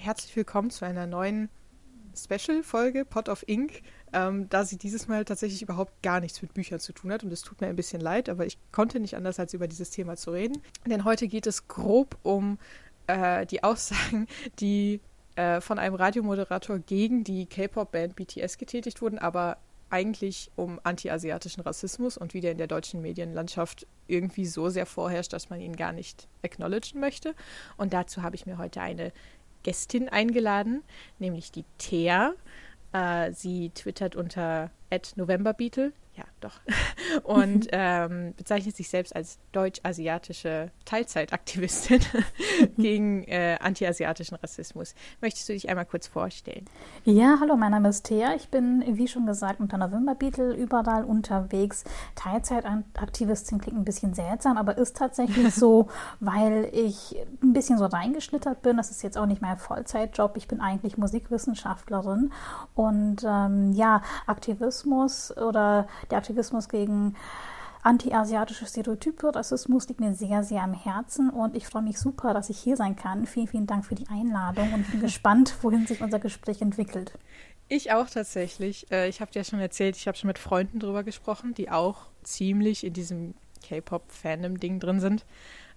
herzlich willkommen zu einer neuen Special-Folge Pot of Ink, da sie dieses Mal tatsächlich überhaupt gar nichts mit Büchern zu tun hat. Und es tut mir ein bisschen leid, aber ich konnte nicht anders, als über dieses Thema zu reden. Denn heute geht es grob um die Aussagen, die von einem Radiomoderator gegen die K-Pop-Band BTS getätigt wurden, aber eigentlich um anti-asiatischen Rassismus und wie der in der deutschen Medienlandschaft irgendwie so sehr vorherrscht, dass man ihn gar nicht acknowledgen möchte. Und dazu habe ich mir heute eine Gästin eingeladen, nämlich die Thea. Sie twittert unter @novemberbeetle, ja doch, und bezeichnet sich selbst als deutsch-asiatische Teilzeitaktivistin gegen anti-asiatischen Rassismus. Möchtest du dich einmal kurz vorstellen? Ja, hallo, mein Name ist Thea. Ich bin, wie schon gesagt, unter Novemberbeetle überall unterwegs. Teilzeitaktivistin klingt ein bisschen seltsam, aber ist tatsächlich so, weil ich ein bisschen so reingeschlittert bin. Das ist jetzt auch nicht mein Vollzeitjob. Ich bin eigentlich Musikwissenschaftlerin. Und Aktivismus oder der Aktivismus gegen anti-asiatische Stereotype, Rassismus liegt mir sehr, sehr am Herzen und ich freue mich super, dass ich hier sein kann. Vielen, vielen Dank für die Einladung und ich bin gespannt, wohin sich unser Gespräch entwickelt. Ich auch tatsächlich. Ich habe dir ja schon erzählt, ich habe schon mit Freunden drüber gesprochen, die auch ziemlich in diesem K-Pop-Fandom-Ding drin sind.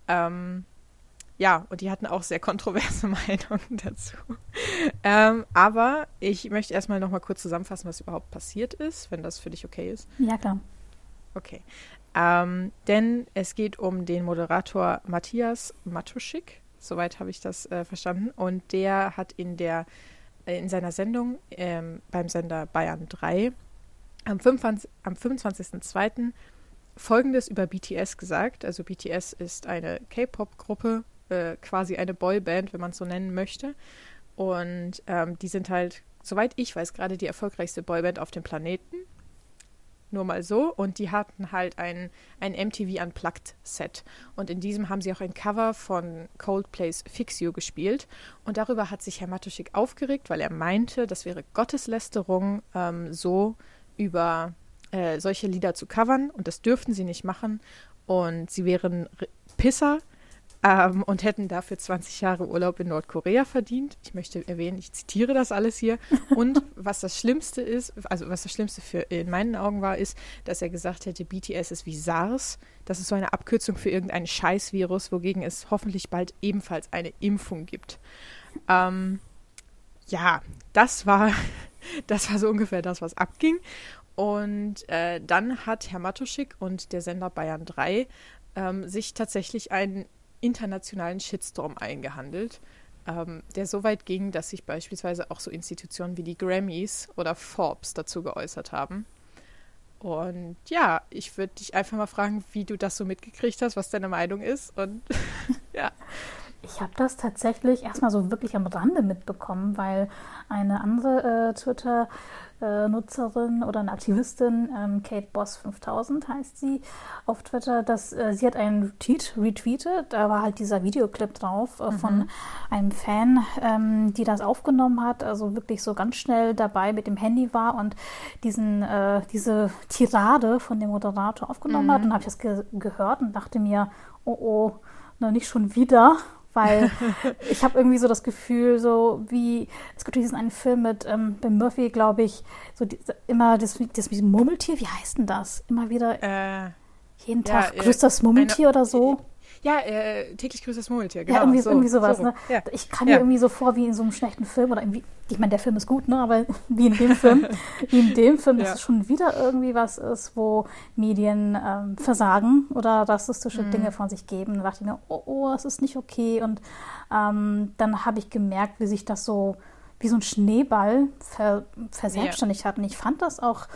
Und die hatten auch sehr kontroverse Meinungen dazu. Aber ich möchte erstmal noch mal kurz zusammenfassen, was überhaupt passiert ist, wenn das für dich okay ist. Ja, klar. Okay. Denn es geht um den Moderator Matthias Matuschik, soweit habe ich das verstanden. Und der hat in seiner Sendung beim Sender Bayern 3 am 25.02. Folgendes über BTS gesagt. Also BTS ist eine K-Pop-Gruppe, quasi eine Boyband, wenn man es so nennen möchte. Und die sind halt, soweit ich weiß, gerade die erfolgreichste Boyband auf dem Planeten. Nur mal so. Und die hatten halt ein MTV Unplugged-Set. Und in diesem haben sie auch ein Cover von Coldplays Fix You gespielt. Und darüber hat sich Herr Matuschik aufgeregt, weil er meinte, das wäre Gotteslästerung, so über solche Lieder zu covern. Und das dürften sie nicht machen. Und sie wären Pisser. Und hätten dafür 20 Jahre Urlaub in Nordkorea verdient. Ich möchte erwähnen, ich zitiere das alles hier. Und was das Schlimmste ist, also was das Schlimmste in meinen Augen war, ist, dass er gesagt hätte, BTS ist wie SARS. Das ist so eine Abkürzung für irgendein Scheißvirus, wogegen es hoffentlich bald ebenfalls eine Impfung gibt. Das war so ungefähr das, was abging. Und dann hat Herr Matuschik und der Sender Bayern 3 sich tatsächlich einen internationalen Shitstorm eingehandelt, der so weit ging, dass sich beispielsweise auch so Institutionen wie die Grammys oder Forbes dazu geäußert haben. Und ja, ich würde dich einfach mal fragen, wie du das so mitgekriegt hast, was deine Meinung ist. Und ja. Ich habe das tatsächlich erstmal so wirklich am Rande mitbekommen, weil eine andere Twitter-Nutzerin oder eine Aktivistin, Kate Boss 5000 heißt sie, auf Twitter, sie hat einen Tweet retweetet, da war halt dieser Videoclip drauf von einem Fan, die das aufgenommen hat, also wirklich so ganz schnell dabei mit dem Handy war und diese Tirade von dem Moderator aufgenommen hat. Und habe ich das gehört und dachte mir, oh, noch nicht schon wieder. Weil ich habe irgendwie so das Gefühl, so wie, es gibt diesen einen Film mit Ben Murphy, glaube ich, so immer das Murmeltier, wie heißt denn das? Immer wieder jeden Tag grüßt das Murmeltier oder so. Ja, täglich grüßt das Murmeltier, genau. Ja, irgendwie sowas, so. Ne? Ja. Ich kam mir irgendwie so vor wie in so einem schlechten Film oder irgendwie, ich meine, der Film ist gut, ne? Aber wie in dem Film, dass es schon wieder irgendwie was ist, wo Medien versagen oder rassistische Dinge von sich geben. Da dachte ich mir, oh, das ist nicht okay. Und dann habe ich gemerkt, wie sich das so wie so ein Schneeball verselbstständigt hat. Und ich fand das auch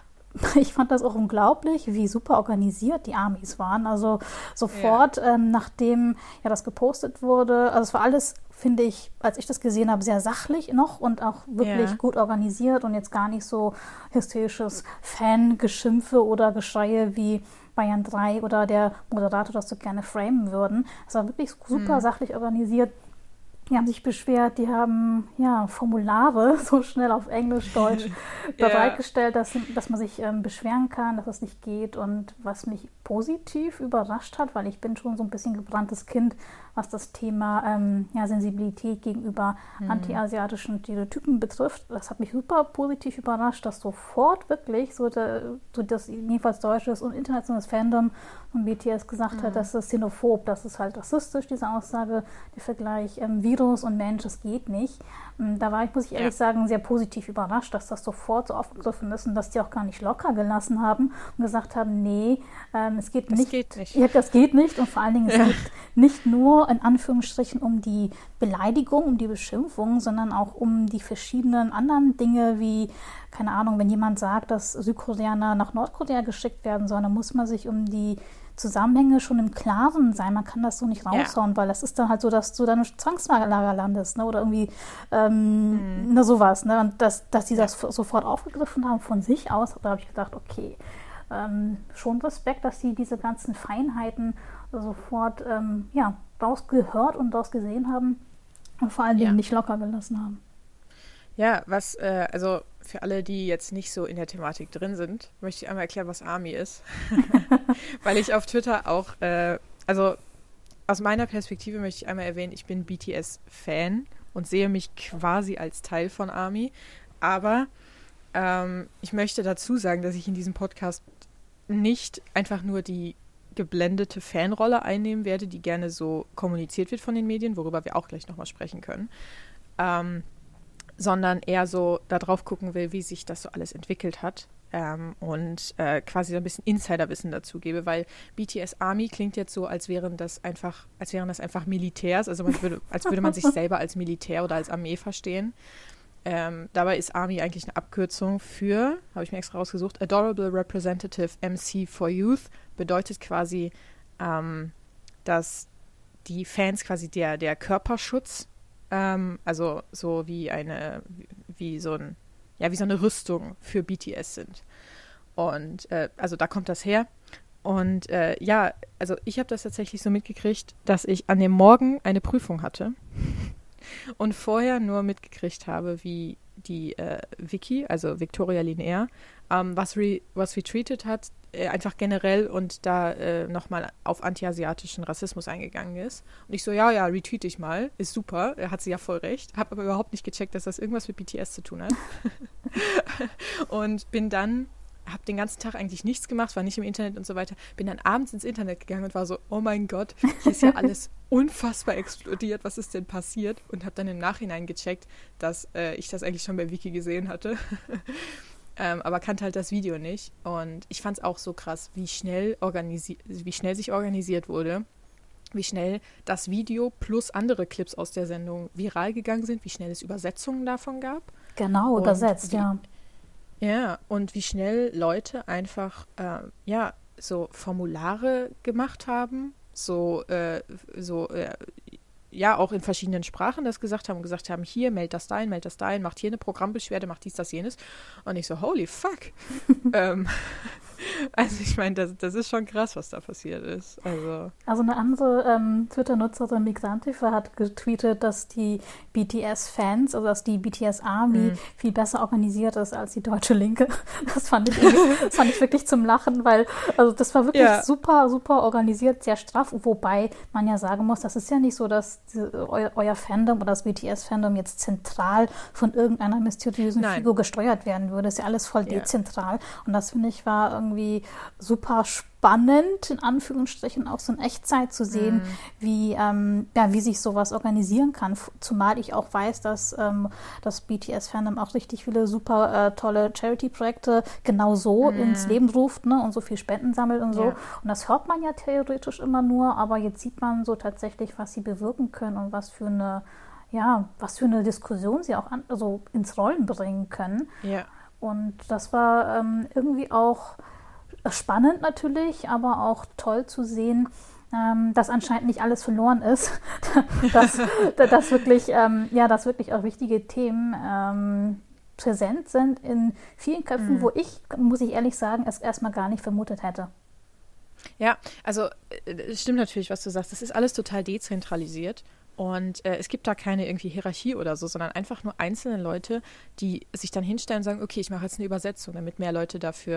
unglaublich, wie super organisiert die Amis waren. Also sofort, nachdem das gepostet wurde, also es war alles, finde ich, als ich das gesehen habe, sehr sachlich noch und auch wirklich gut organisiert und jetzt gar nicht so hysterisches Fangeschimpfe oder Geschreie wie Bayern 3 oder der Moderator das so gerne framen würden. Es war wirklich super sachlich organisiert. Die haben sich beschwert, die haben Formulare so schnell auf Englisch, Deutsch bereitgestellt, dass man sich beschweren kann, dass es nicht geht. Und was mich positiv überrascht hat, weil ich bin schon so ein bisschen gebranntes Kind, was das Thema Sensibilität gegenüber anti-asiatischen Stereotypen betrifft. Das hat mich super positiv überrascht, dass sofort wirklich so das jedenfalls deutsches und internationales Fandom von BTS gesagt hat, das ist xenophob, das ist halt rassistisch, diese Aussage, der Vergleich Virus und Mensch, das geht nicht. Da war ich, muss ich ehrlich sagen, sehr positiv überrascht, dass das sofort so aufgegriffen ist und dass die auch gar nicht locker gelassen haben und gesagt haben, nee, es geht nicht. Das geht nicht. Ja, das geht nicht und vor allen Dingen, es geht nicht nur in Anführungsstrichen um die Beleidigung, um die Beschimpfung, sondern auch um die verschiedenen anderen Dinge wie, keine Ahnung, wenn jemand sagt, dass Südkoreaner nach Nordkorea geschickt werden sollen, dann muss man sich um die Zusammenhänge schon im Klaren sein. Man kann das so nicht raushauen, weil das ist dann halt so, dass du dann im Zwangslager landest, ne? Oder irgendwie sowas. Ne? Und dass die das sofort aufgegriffen haben von sich aus, da habe ich gedacht, okay, schon Respekt, dass sie diese ganzen Feinheiten sofort rausgehört und rausgesehen haben und vor allen Dingen nicht locker gelassen haben. Ja, also für alle, die jetzt nicht so in der Thematik drin sind, möchte ich einmal erklären, was ARMY ist. Weil ich auf Twitter auch, also aus meiner Perspektive möchte ich einmal erwähnen, ich bin BTS-Fan und sehe mich quasi als Teil von ARMY. Aber ich möchte dazu sagen, dass ich in diesem Podcast nicht einfach nur die geblendete Fanrolle einnehmen werde, die gerne so kommuniziert wird von den Medien, worüber wir auch gleich nochmal sprechen können. Sondern eher so da drauf gucken will, wie sich das so alles entwickelt hat und quasi so ein bisschen Insiderwissen dazu gebe, weil BTS Army klingt jetzt so, als wären das einfach Militärs, also als würde man sich selber als Militär oder als Armee verstehen. Dabei ist Army eigentlich eine Abkürzung für, habe ich mir extra rausgesucht, Adorable Representative MC for Youth, bedeutet quasi, dass die Fans quasi der Körperschutz, also so wie so eine Rüstung für BTS sind. Und also da kommt das her. Und also ich habe das tatsächlich so mitgekriegt, dass ich an dem Morgen eine Prüfung hatte und vorher nur mitgekriegt habe, wie die Vicky, also Victoria Linear, was retweetet hat, einfach generell und da nochmal auf anti-asiatischen Rassismus eingegangen ist. Und ich so, ja, retweete ich mal, ist super, hat sie ja voll recht, habe aber überhaupt nicht gecheckt, dass das irgendwas mit BTS zu tun hat. Und habe den ganzen Tag eigentlich nichts gemacht, war nicht im Internet und so weiter, bin dann abends ins Internet gegangen und war so, oh mein Gott, hier ist ja alles unfassbar explodiert, was ist denn passiert? Und habe dann im Nachhinein gecheckt, dass ich das eigentlich schon bei Wiki gesehen hatte. Aber kannte halt das Video nicht. Und ich fand es auch so krass, wie schnell sich organisiert wurde, wie schnell das Video plus andere Clips aus der Sendung viral gegangen sind, wie schnell es Übersetzungen davon gab. Genau, übersetzt, ja. Ja, und wie schnell Leute einfach, so Formulare gemacht haben, auch in verschiedenen Sprachen das gesagt haben, hier, meld das dahin, macht hier eine Programmbeschwerde, macht dies, das, jenes. Und ich so, holy fuck. Also ich meine, das ist schon krass, was da passiert ist. Also eine andere Twitter-Nutzerin, Migrantifa, hat getweetet, dass die BTS-Fans, also dass die BTS-Army viel besser organisiert ist als die deutsche Linke. Das fand ich wirklich zum Lachen, weil also das war wirklich super, super organisiert, sehr straff, wobei man ja sagen muss, das ist ja nicht so, dass euer Fandom oder das BTS-Fandom jetzt zentral von irgendeiner mysteriösen Figur gesteuert werden würde. Das ist ja alles voll dezentral. Und das, finde ich, war irgendwie super spannend, in Anführungsstrichen, auch so in Echtzeit zu sehen, wie sich sowas organisieren kann. Zumal ich auch weiß, dass das BTS-Fandom auch richtig viele super tolle Charity-Projekte genau so ins Leben ruft, ne, und so viel Spenden sammelt und so. Ja. Und das hört man ja theoretisch immer nur, aber jetzt sieht man so tatsächlich, was sie bewirken können und was für eine Diskussion sie auch ins Rollen bringen können. Ja. Und das war irgendwie auch spannend natürlich, aber auch toll zu sehen, dass anscheinend nicht alles verloren ist, dass wirklich auch wichtige Themen präsent sind in vielen Köpfen, wo ich, muss ich ehrlich sagen, es erstmal gar nicht vermutet hätte. Ja, also es stimmt natürlich, was du sagst. Das ist alles total dezentralisiert. Und es gibt da keine irgendwie Hierarchie oder so, sondern einfach nur einzelne Leute, die sich dann hinstellen und sagen, okay, ich mache jetzt eine Übersetzung, damit mehr Leute dafür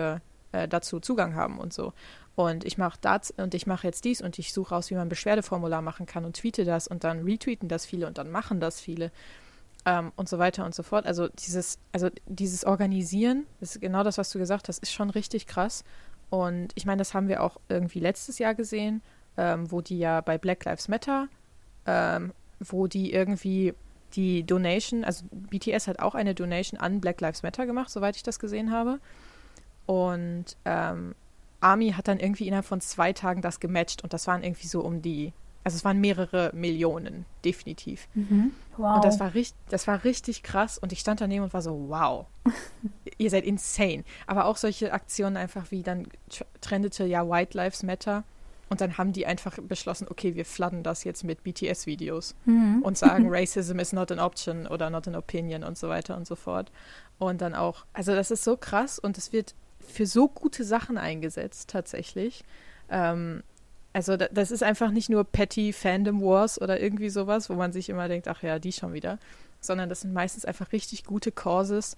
dazu Zugang haben und so. Und ich mache jetzt dies und ich suche raus, wie man ein Beschwerdeformular machen kann und tweete das und dann retweeten das viele und dann machen das viele und so weiter und so fort. Also dieses Organisieren, das ist genau das, was du gesagt hast, ist schon richtig krass. Und ich meine, das haben wir auch irgendwie letztes Jahr gesehen, wo die ja bei Black Lives Matter, wo die irgendwie die Donation, also BTS hat auch eine Donation an Black Lives Matter gemacht, soweit ich das gesehen habe. Und ARMY hat dann irgendwie innerhalb von 2 Tagen das gematcht und das waren irgendwie so also es waren mehrere Millionen, definitiv. Wow. Und das war richtig krass und ich stand daneben und war so, wow, ihr seid insane. Aber auch solche Aktionen einfach wie dann trendete ja White Lives Matter und dann haben die einfach beschlossen, okay, wir fladden das jetzt mit BTS-Videos und sagen, Racism is not an option oder not an opinion und so weiter und so fort. Und dann auch, also das ist so krass und es wird für so gute Sachen eingesetzt, tatsächlich. Also das ist einfach nicht nur petty Fandom Wars oder irgendwie sowas, wo man sich immer denkt, ach ja, die schon wieder, sondern das sind meistens einfach richtig gute Causes,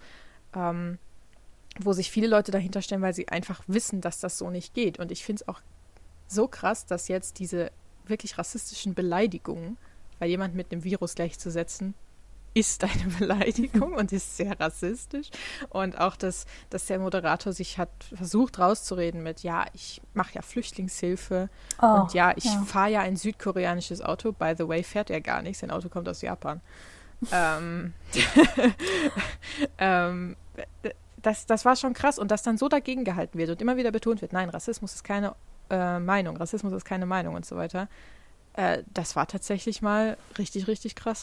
wo sich viele Leute dahinter stellen, weil sie einfach wissen, dass das so nicht geht. Und ich finde es auch so krass, dass jetzt diese wirklich rassistischen Beleidigungen, weil jemand mit einem Virus gleichzusetzen, ist eine Beleidigung und ist sehr rassistisch. Und auch, dass der Moderator sich hat versucht rauszureden mit, ja, ich mache ja Flüchtlingshilfe und ja, ich fahre ja ein südkoreanisches Auto. By the way, fährt er gar nicht. Sein Auto kommt aus Japan. Das war schon krass. Und dass dann so dagegen gehalten wird und immer wieder betont wird, nein, Rassismus ist keine Meinung, Rassismus ist keine Meinung und so weiter. Das war tatsächlich mal richtig, richtig krass.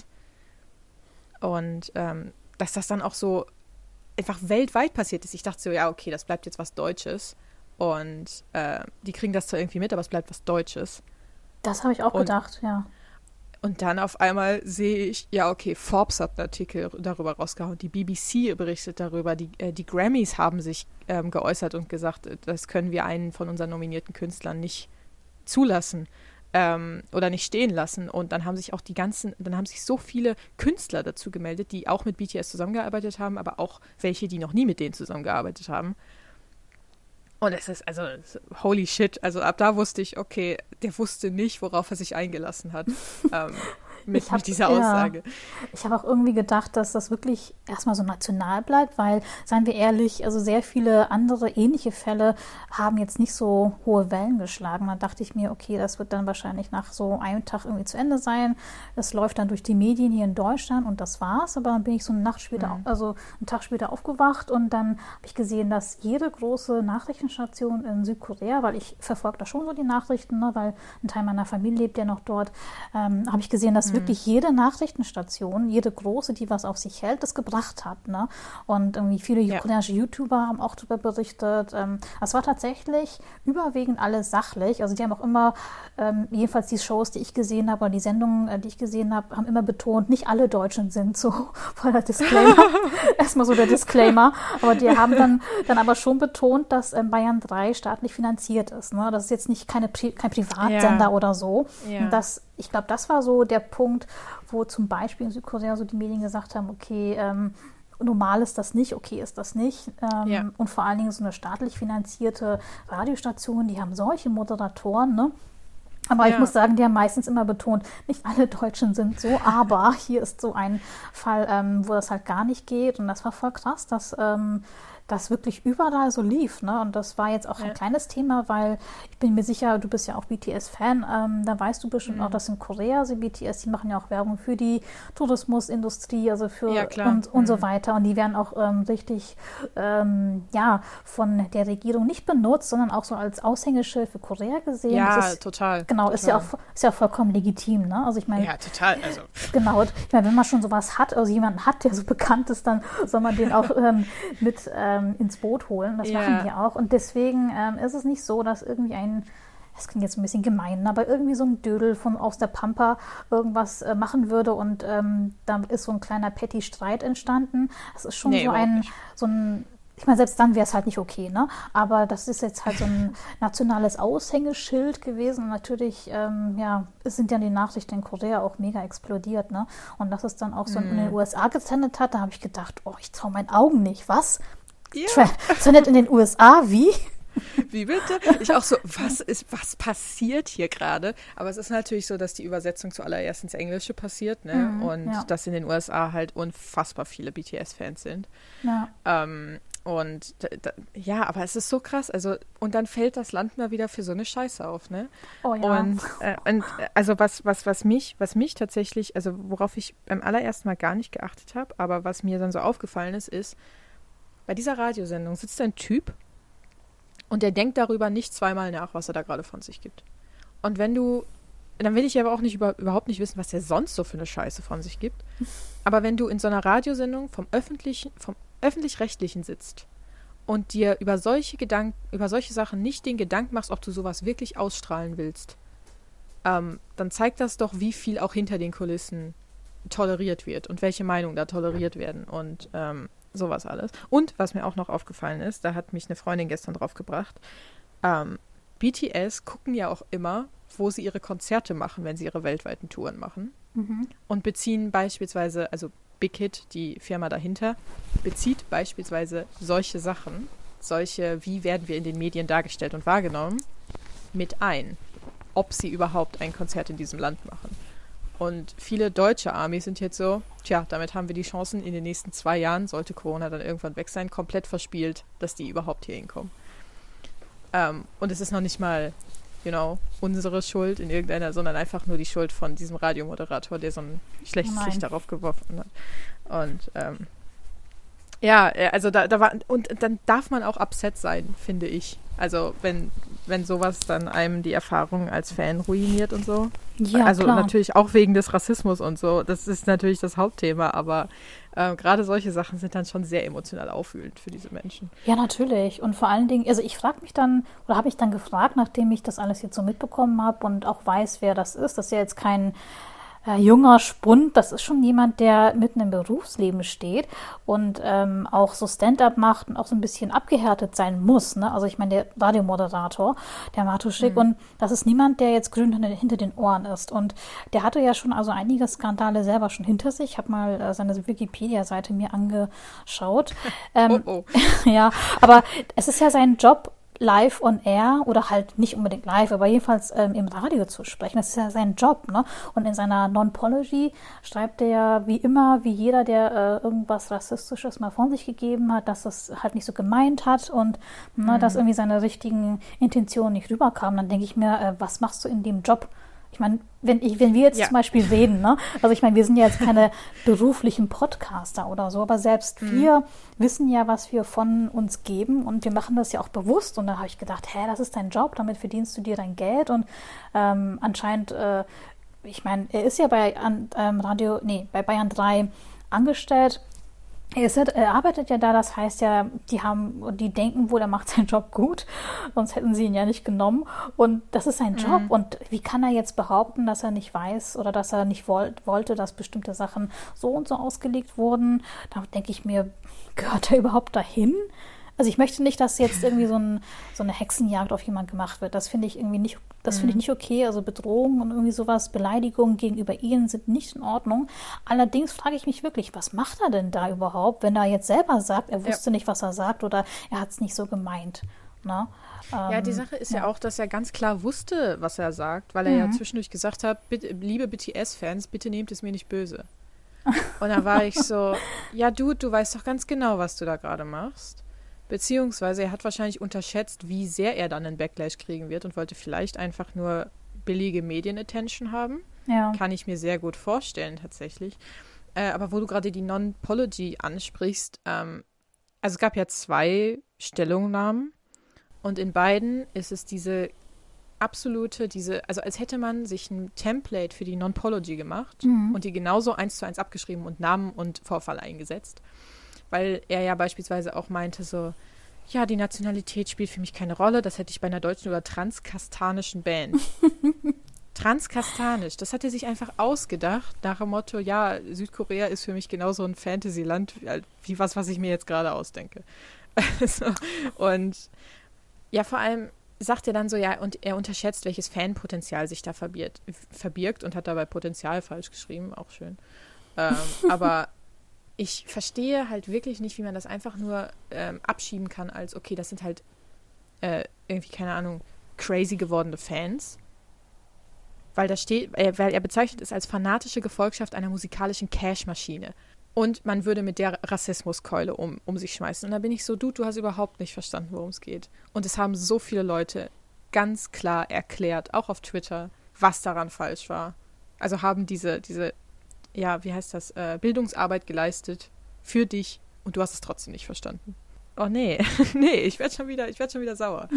Und dass das dann auch so einfach weltweit passiert ist. Ich dachte so, ja, okay, das bleibt jetzt was Deutsches. Und die kriegen das zwar irgendwie mit, aber es bleibt was Deutsches. Das habe ich auch gedacht, ja. Und dann auf einmal sehe ich, ja, okay, Forbes hat einen Artikel darüber rausgehauen, die BBC berichtet darüber, die Grammys haben sich geäußert und gesagt, das können wir einen von unseren nominierten Künstlern nicht zulassen. Oder nicht stehen lassen. Und dann haben sich auch dann haben sich so viele Künstler dazu gemeldet, die auch mit BTS zusammengearbeitet haben, aber auch welche, die noch nie mit denen zusammengearbeitet haben. Und es ist, also, holy shit. Also ab da wusste ich, okay, der wusste nicht, worauf er sich eingelassen hat. Mit dieser Aussage. Ja. Ich habe auch irgendwie gedacht, dass das wirklich erstmal so national bleibt, weil, seien wir ehrlich, also sehr viele andere ähnliche Fälle haben jetzt nicht so hohe Wellen geschlagen. Da dachte ich mir, okay, das wird dann wahrscheinlich nach so einem Tag irgendwie zu Ende sein. Das läuft dann durch die Medien hier in Deutschland und das war's. Aber dann bin ich so eine Nacht später, also einen Tag später aufgewacht und dann habe ich gesehen, dass jede große Nachrichtenstation in Südkorea, weil ich verfolge da schon so die Nachrichten, ne, weil ein Teil meiner Familie lebt ja noch dort, habe ich gesehen, dass wirklich jede Nachrichtenstation, jede große, die was auf sich hält, das gebracht hat. Ne? Und irgendwie viele koreanische YouTuber haben auch darüber berichtet. Es war tatsächlich überwiegend alles sachlich. Also die haben auch immer, jedenfalls die Shows, die ich gesehen habe, oder die Sendungen, die ich gesehen habe, haben immer betont, nicht alle Deutschen sind so, voller Disclaimer. Erstmal so der Disclaimer. Aber die haben dann aber schon betont, dass Bayern 3 staatlich finanziert ist. Ne? Das ist jetzt nicht kein Privatsender oder so. Ja. Und ich glaube, das war so der Punkt, wo zum Beispiel in Südkorea so die Medien gesagt haben, okay, normal ist das nicht, okay ist das nicht. Und vor allen Dingen so eine staatlich finanzierte Radiostation, die haben solche Moderatoren, ne? Aber ich muss sagen, die haben meistens immer betont, nicht alle Deutschen sind so, aber hier ist so ein Fall, wo das halt gar nicht geht. Und das war voll krass, dass das wirklich überall so lief, ne? Und das war jetzt auch ein kleines Thema, weil ich bin mir sicher, du bist ja auch BTS-Fan, da weißt du bestimmt auch, dass in Korea, also BTS, die machen ja auch Werbung für die Tourismusindustrie, also für und so weiter. Und die werden auch richtig von der Regierung nicht benutzt, sondern auch so als Aushängeschild für Korea gesehen. Ja, total. Genau, total. Ist ja auch vollkommen legitim, ne? Also ich meine. Ja, total. Also. Genau, ich meine, wenn man schon sowas hat, also jemanden hat, der so bekannt ist, dann soll man den auch mit ins Boot holen. Das machen die auch. Und deswegen ist es nicht so, dass irgendwie das klingt jetzt ein bisschen gemein, aber irgendwie so ein Dödel aus der Pampa irgendwas machen würde und da ist so ein kleiner Petty-Streit entstanden. Das ist schon so ein ich meine, selbst dann wäre es halt nicht okay, ne? Aber das ist jetzt halt so ein nationales Aushängeschild gewesen. Und natürlich, es sind ja die Nachrichten in Korea auch mega explodiert, ne? Und dass es dann auch so in den USA gesendet hat, da habe ich gedacht, ich traue meinen Augen nicht. Was? Ja. Sendet in den USA? Wie? Wie bitte? Ich auch so, was passiert hier gerade? Aber es ist natürlich so, dass die Übersetzung zuallererst ins Englische passiert, ne? Und dass in den USA halt unfassbar viele BTS-Fans sind. Ja. Aber es ist so krass. Also, und dann fällt das Land mal wieder für so eine Scheiße auf, ne? Oh ja. Und also was mich tatsächlich, also worauf ich beim allerersten Mal gar nicht geachtet habe, aber was mir dann so aufgefallen ist, bei dieser Radiosendung sitzt ein Typ und der denkt darüber nicht zweimal nach, was er da gerade von sich gibt. Und dann will ich aber auch nicht überhaupt nicht wissen, was der sonst so für eine Scheiße von sich gibt. Aber wenn du in so einer Radiosendung vom Öffentlich-Rechtlichen sitzt und dir über solche Sachen nicht den Gedanken machst, ob du sowas wirklich ausstrahlen willst, dann zeigt das doch, wie viel auch hinter den Kulissen toleriert wird und welche Meinungen da toleriert werden und sowas alles. Und was mir auch noch aufgefallen ist, da hat mich eine Freundin gestern drauf gebracht, BTS gucken ja auch immer, wo sie ihre Konzerte machen, wenn sie ihre weltweiten Touren machen. Und beziehen beispielsweise, also Big Hit, die Firma dahinter, bezieht beispielsweise solche Sachen, wie werden wir in den Medien dargestellt und wahrgenommen, mit ein, ob sie überhaupt ein Konzert in diesem Land machen. Und viele deutsche Armys sind jetzt so, damit haben wir die Chancen in den nächsten 2 Jahren, sollte Corona dann irgendwann weg sein, komplett verspielt, dass die überhaupt hier hinkommen. Und es ist noch nicht mal, unsere Schuld in irgendeiner, sondern einfach nur die Schuld von diesem Radiomoderator, der so ein schlechtes Licht darauf geworfen hat. Und also da war, und dann darf man auch upset sein, finde ich. Also wenn sowas dann einem die Erfahrung als Fan ruiniert und so. Ja, also klar. Natürlich auch wegen des Rassismus und so. Das ist natürlich das Hauptthema, aber gerade solche Sachen sind dann schon sehr emotional aufwühlend für diese Menschen. Ja, natürlich. Und vor allen Dingen, also ich frage mich dann, oder habe ich dann gefragt, nachdem ich das alles jetzt so mitbekommen habe und auch weiß, wer das ist ja jetzt kein junger Spund, das ist schon jemand, der mitten im Berufsleben steht und auch so Stand-up macht und auch so ein bisschen abgehärtet sein muss. Ne? Also ich meine, der Radiomoderator, der Matuschik, und das ist niemand, der jetzt grün hinter den Ohren ist. Und der hatte ja schon also einige Skandale selber schon hinter sich. Ich habe mal seine Wikipedia-Seite mir angeschaut. Ja, aber es ist ja sein Job, live on air oder halt nicht unbedingt live, aber jedenfalls im Radio zu sprechen. Das ist ja sein Job, ne? Und in seiner Non-Pology schreibt er ja wie immer, wie jeder, der irgendwas Rassistisches mal von sich gegeben hat, dass das halt nicht so gemeint hat und dass irgendwie seine richtigen Intentionen nicht rüberkamen. Dann denke ich mir, was machst du in dem Job? Ich meine, wenn wir jetzt zum Beispiel reden, ne? Also ich meine, wir sind ja jetzt keine beruflichen Podcaster oder so, aber selbst wir wissen ja, was wir von uns geben und wir machen das ja auch bewusst. Und da habe ich gedacht, das ist dein Job, damit verdienst du dir dein Geld und anscheinend, ich meine, er ist ja bei Bayern 3 angestellt. Er arbeitet ja da, das heißt ja, die denken wohl, er macht seinen Job gut, sonst hätten sie ihn ja nicht genommen. Und das ist sein Job. Und wie kann er jetzt behaupten, dass er nicht weiß oder dass er nicht wollte, dass bestimmte Sachen so und so ausgelegt wurden? Da denke ich mir, gehört er überhaupt dahin? Also ich möchte nicht, dass jetzt irgendwie so eine Hexenjagd auf jemanden gemacht wird. Das finde ich irgendwie nicht, finde ich nicht okay. Also Bedrohung und irgendwie sowas, Beleidigungen gegenüber ihnen sind nicht in Ordnung. Allerdings frage ich mich wirklich, was macht er denn da überhaupt, wenn er jetzt selber sagt, er wusste nicht, was er sagt oder er hat es nicht so gemeint. Na? Ja, die Sache ist ja auch, dass er ganz klar wusste, was er sagt, weil er ja zwischendurch gesagt hat, liebe BTS-Fans, bitte nehmt es mir nicht böse. Und da war ich so, ja du weißt doch ganz genau, was du da gerade machst. Beziehungsweise er hat wahrscheinlich unterschätzt, wie sehr er dann einen Backlash kriegen wird und wollte vielleicht einfach nur billige Medien-Attention haben. Ja. Kann ich mir sehr gut vorstellen, tatsächlich. Aber wo du gerade die Non-Pology ansprichst, also es gab ja 2 Stellungnahmen und in beiden ist es also als hätte man sich ein Template für die Non-Pology gemacht und die genauso 1:1 abgeschrieben und Namen und Vorfall eingesetzt. Weil er ja beispielsweise auch meinte so, ja, die Nationalität spielt für mich keine Rolle, das hätte ich bei einer deutschen oder transkastanischen Band. Transkastanisch, das hat er sich einfach ausgedacht, nach dem Motto, ja, Südkorea ist für mich genauso ein Fantasyland wie was ich mir jetzt gerade ausdenke. Und ja, vor allem sagt er dann so, ja, und er unterschätzt, welches Fanpotenzial sich da verbirgt und hat dabei Potenzial falsch geschrieben, auch schön. Aber ich verstehe halt wirklich nicht, wie man das einfach nur abschieben kann als, okay, das sind halt irgendwie, keine Ahnung, crazy gewordene Fans. Weil weil er bezeichnet es als fanatische Gefolgschaft einer musikalischen Cash-Maschine. Und man würde mit der Rassismuskeule um sich schmeißen. Und da bin ich so, Dude, du hast überhaupt nicht verstanden, worum es geht. Und es haben so viele Leute ganz klar erklärt, auch auf Twitter, was daran falsch war. Also haben diese ja, wie heißt das, Bildungsarbeit geleistet für dich und du hast es trotzdem nicht verstanden. Oh nee, nee, ich werd schon wieder sauer.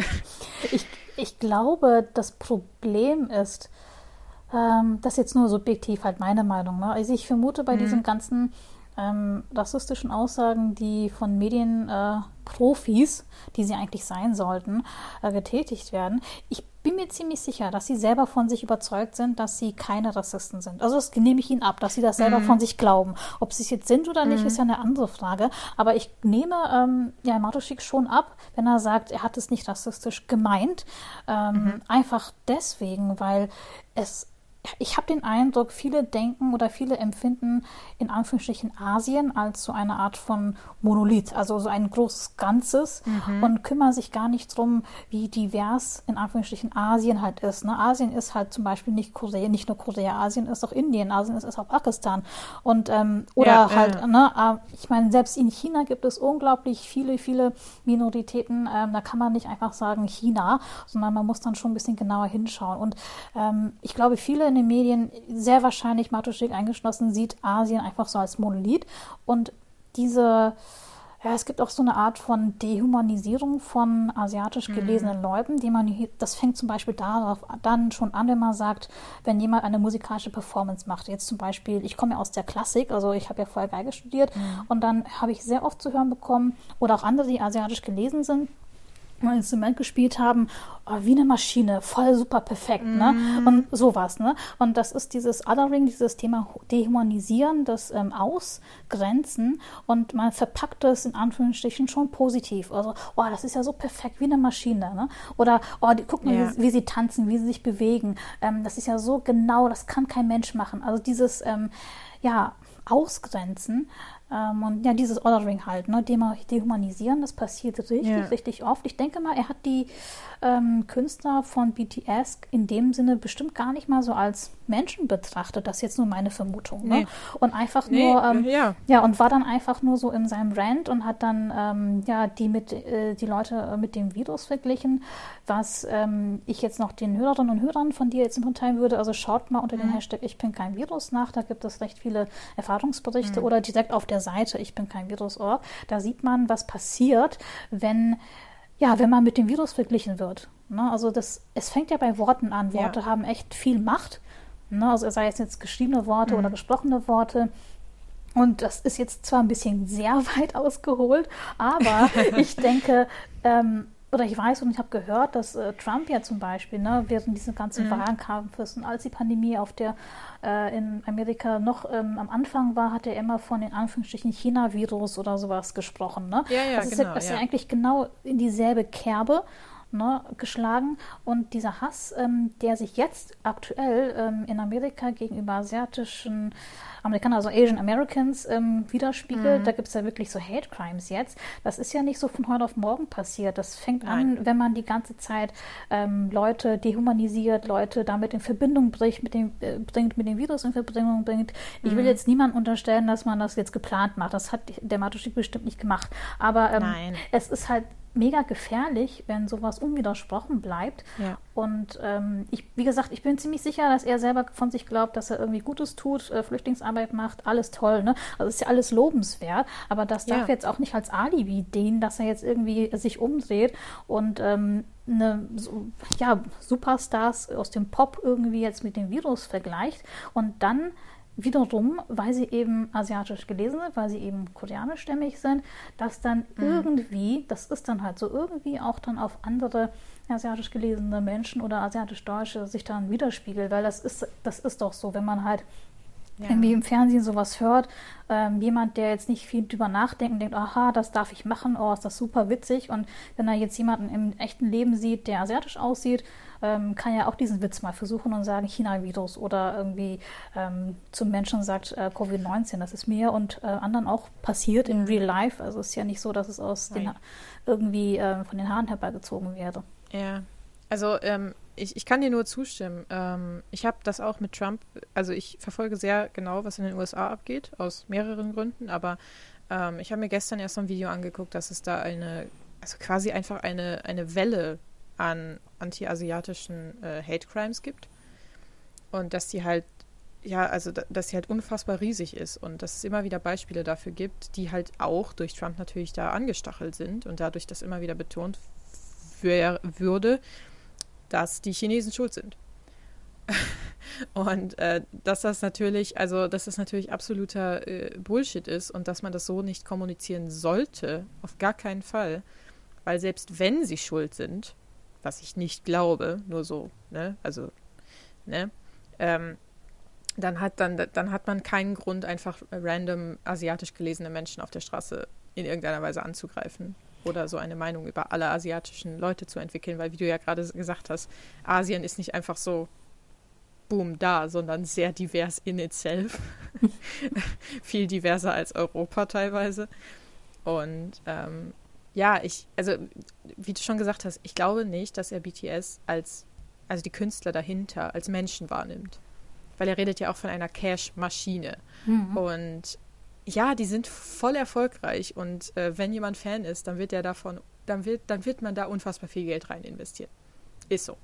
Ich glaube, das Problem ist, das ist jetzt nur subjektiv halt meine Meinung, ne? Also ich vermute bei diesen ganzen rassistischen Aussagen, die von Medienprofis, die sie eigentlich sein sollten, getätigt werden. Ich bin mir ziemlich sicher, dass sie selber von sich überzeugt sind, dass sie keine Rassisten sind. Also das nehme ich ihnen ab, dass sie das selber von sich glauben. Ob sie es jetzt sind oder nicht, ist ja eine andere Frage. Aber ich nehme Matuschik schon ab, wenn er sagt, er hat es nicht rassistisch gemeint. Einfach deswegen, weil ich habe den Eindruck, viele denken oder viele empfinden in Anführungsstrichen Asien als so eine Art von Monolith, also so ein großes Ganzes und kümmern sich gar nicht drum, wie divers in Anführungsstrichen Asien halt ist. Ne? Asien ist halt zum Beispiel nicht nur Korea, Asien ist auch Indien, Asien ist auch Pakistan und ich meine, selbst in China gibt es unglaublich viele Minoritäten, da kann man nicht einfach sagen China, sondern man muss dann schon ein bisschen genauer hinschauen und ich glaube, viele in den Medien, sehr wahrscheinlich Matuschik eingeschlossen, sieht Asien einfach so als Monolith und es gibt auch so eine Art von Dehumanisierung von asiatisch gelesenen Leuten, das fängt zum Beispiel dann schon an, wenn man sagt, wenn jemand eine musikalische Performance macht, jetzt zum Beispiel, ich komme ja aus der Klassik, also ich habe ja vorher Geige studiert und dann habe ich sehr oft zu hören bekommen, oder auch andere, die asiatisch gelesen sind, ein Instrument gespielt haben, wie eine Maschine, voll super perfekt, ne? Und sowas, ne? Und das ist dieses Othering, dieses Thema Dehumanisieren, das Ausgrenzen und man verpackt das in Anführungsstrichen schon positiv. Also, das ist ja so perfekt, wie eine Maschine, ne? Oder, guck mal, wie sie tanzen, wie sie sich bewegen. Das ist ja so genau, das kann kein Mensch machen. Also dieses, Ausgrenzen, und ja, dieses Othering halt, ne, Dehumanisieren, das passiert richtig oft. Ich denke mal, er hat die Künstler von BTS in dem Sinne bestimmt gar nicht mal so als Menschen betrachtet. Das ist jetzt nur meine Vermutung. Ne? Und einfach nur, und war dann einfach nur so in seinem Rant und hat dann die Leute mit dem Virus verglichen, was ich jetzt noch den Hörerinnen und Hörern von dir jetzt mitteilen würde. Also schaut mal unter den Hashtag Ich bin kein Virus nach, da gibt es recht viele Erfahrungsberichte oder direkt auf der Seite Ich bin kein Virus.org. Da sieht man, was passiert, wenn man mit dem Virus verglichen wird. Ne? Also es fängt ja bei Worten an. Worte haben echt viel Macht. Ne? Also sei es jetzt geschriebene Worte oder gesprochene Worte. Und das ist jetzt zwar ein bisschen sehr weit ausgeholt, aber ich denke, oder ich weiß und ich habe gehört, dass Trump ja zum Beispiel, ne, während dieses ganzen Wahlkampfes und als die Pandemie in Amerika noch am Anfang war, hat er immer von in Anführungsstrichen China-Virus oder sowas gesprochen. Ne? Das ist ja eigentlich genau in dieselbe Kerbe, ne, geschlagen. Und dieser Hass, der sich jetzt aktuell in Amerika gegenüber asiatischen Amerikanern, also Asian Americans, widerspiegelt. Da gibt es ja wirklich so Hate Crimes jetzt. Das ist ja nicht so von heute auf morgen passiert. Das fängt an, wenn man die ganze Zeit Leute dehumanisiert, Leute damit in Verbindung bringt, mit dem Virus in Verbindung bringt. Ich will jetzt niemandem unterstellen, dass man das jetzt geplant macht. Das hat der Matuschik bestimmt nicht gemacht. Aber es ist halt mega gefährlich, wenn sowas unwidersprochen bleibt. Ja. Und wie gesagt, ich bin ziemlich sicher, dass er selber von sich glaubt, dass er irgendwie Gutes tut, Flüchtlingsarbeit macht, alles toll, ne? Also ist ja alles lobenswert, aber das darf jetzt auch nicht als Alibi dienen, dass er jetzt irgendwie sich umdreht und Superstars aus dem Pop irgendwie jetzt mit dem Virus vergleicht und dann wiederum, weil sie eben asiatisch gelesen sind, weil sie eben koreanischstämmig sind, dass dann irgendwie, das ist dann halt so, irgendwie auch dann auf andere asiatisch gelesene Menschen oder asiatisch-Deutsche sich dann widerspiegelt, weil das ist doch so, wenn man halt Ja. irgendwie im Fernsehen sowas hört, jemand, der jetzt nicht viel drüber nachdenkt und denkt, aha, das darf ich machen, oh, ist das super witzig. Und wenn er jetzt jemanden im echten Leben sieht, der asiatisch aussieht, kann er auch diesen Witz mal versuchen und sagen, China-Virus oder irgendwie zum Menschen sagt Covid-19. Das ist mir und anderen auch passiert in Real Life. Also es ist ja nicht so, dass es aus den, irgendwie von den Haaren herbeigezogen wäre. Ja, also ich kann dir nur zustimmen. Ich habe das auch mit Trump, also ich verfolge sehr genau, was in den USA abgeht, aus mehreren Gründen, aber ich habe mir gestern erst so ein Video angeguckt, dass es da also quasi einfach eine Welle an anti-asiatischen Hate Crimes gibt und dass die halt, ja, also dass sie halt unfassbar riesig ist und dass es immer wieder Beispiele dafür gibt, die halt auch durch Trump natürlich da angestachelt sind und dadurch das immer wieder betont würde, dass die Chinesen schuld sind. Und dass das natürlich absoluter Bullshit ist und dass man das so nicht kommunizieren sollte, auf gar keinen Fall. Weil selbst wenn sie schuld sind, was ich nicht glaube, nur so, ne, also, ne, dann hat man keinen Grund, einfach random asiatisch gelesene Menschen auf der Straße in irgendeiner Weise anzugreifen. Oder so eine Meinung über alle asiatischen Leute zu entwickeln, weil wie du ja gerade gesagt hast, Asien ist nicht einfach so boom da, sondern sehr divers in itself. Viel diverser als Europa teilweise. Und also wie du schon gesagt hast, ich glaube nicht, dass er BTS also die Künstler dahinter, als Menschen wahrnimmt. Weil er redet ja auch von einer Cash-Maschine. Mhm. Und ja, die sind voll erfolgreich und wenn jemand Fan ist, dann wird wird man da unfassbar viel Geld rein investieren. Ist so.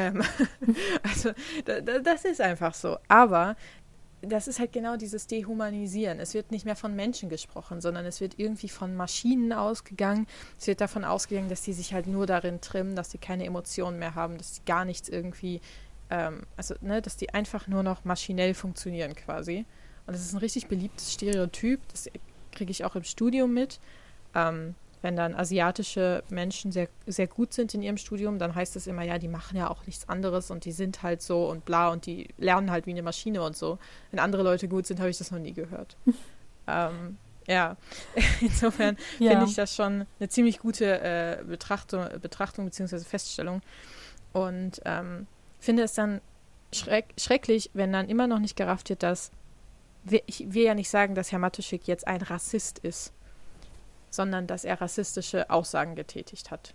Also das ist einfach so. Aber das ist halt genau dieses Dehumanisieren. Es wird nicht mehr von Menschen gesprochen, sondern es wird irgendwie von Maschinen ausgegangen. Es wird davon ausgegangen, dass die sich halt nur darin trimmen, dass sie keine Emotionen mehr haben, dass sie gar nichts irgendwie, dass die einfach nur noch maschinell funktionieren quasi. Und das ist ein richtig beliebtes Stereotyp, das kriege ich auch im Studium mit. Wenn dann asiatische Menschen sehr, sehr gut sind in ihrem Studium, dann heißt es immer, ja, die machen ja auch nichts anderes und die sind halt so und bla und die lernen halt wie eine Maschine und so. Wenn andere Leute gut sind, habe ich das noch nie gehört. Ja, insofern finde ich das schon eine ziemlich gute Betrachtung bzw. Feststellung und finde es dann schrecklich, wenn dann immer noch nicht gerafft wird, dass ich will ja nicht sagen, dass Herr Matuschik jetzt ein Rassist ist, sondern dass er rassistische Aussagen getätigt hat.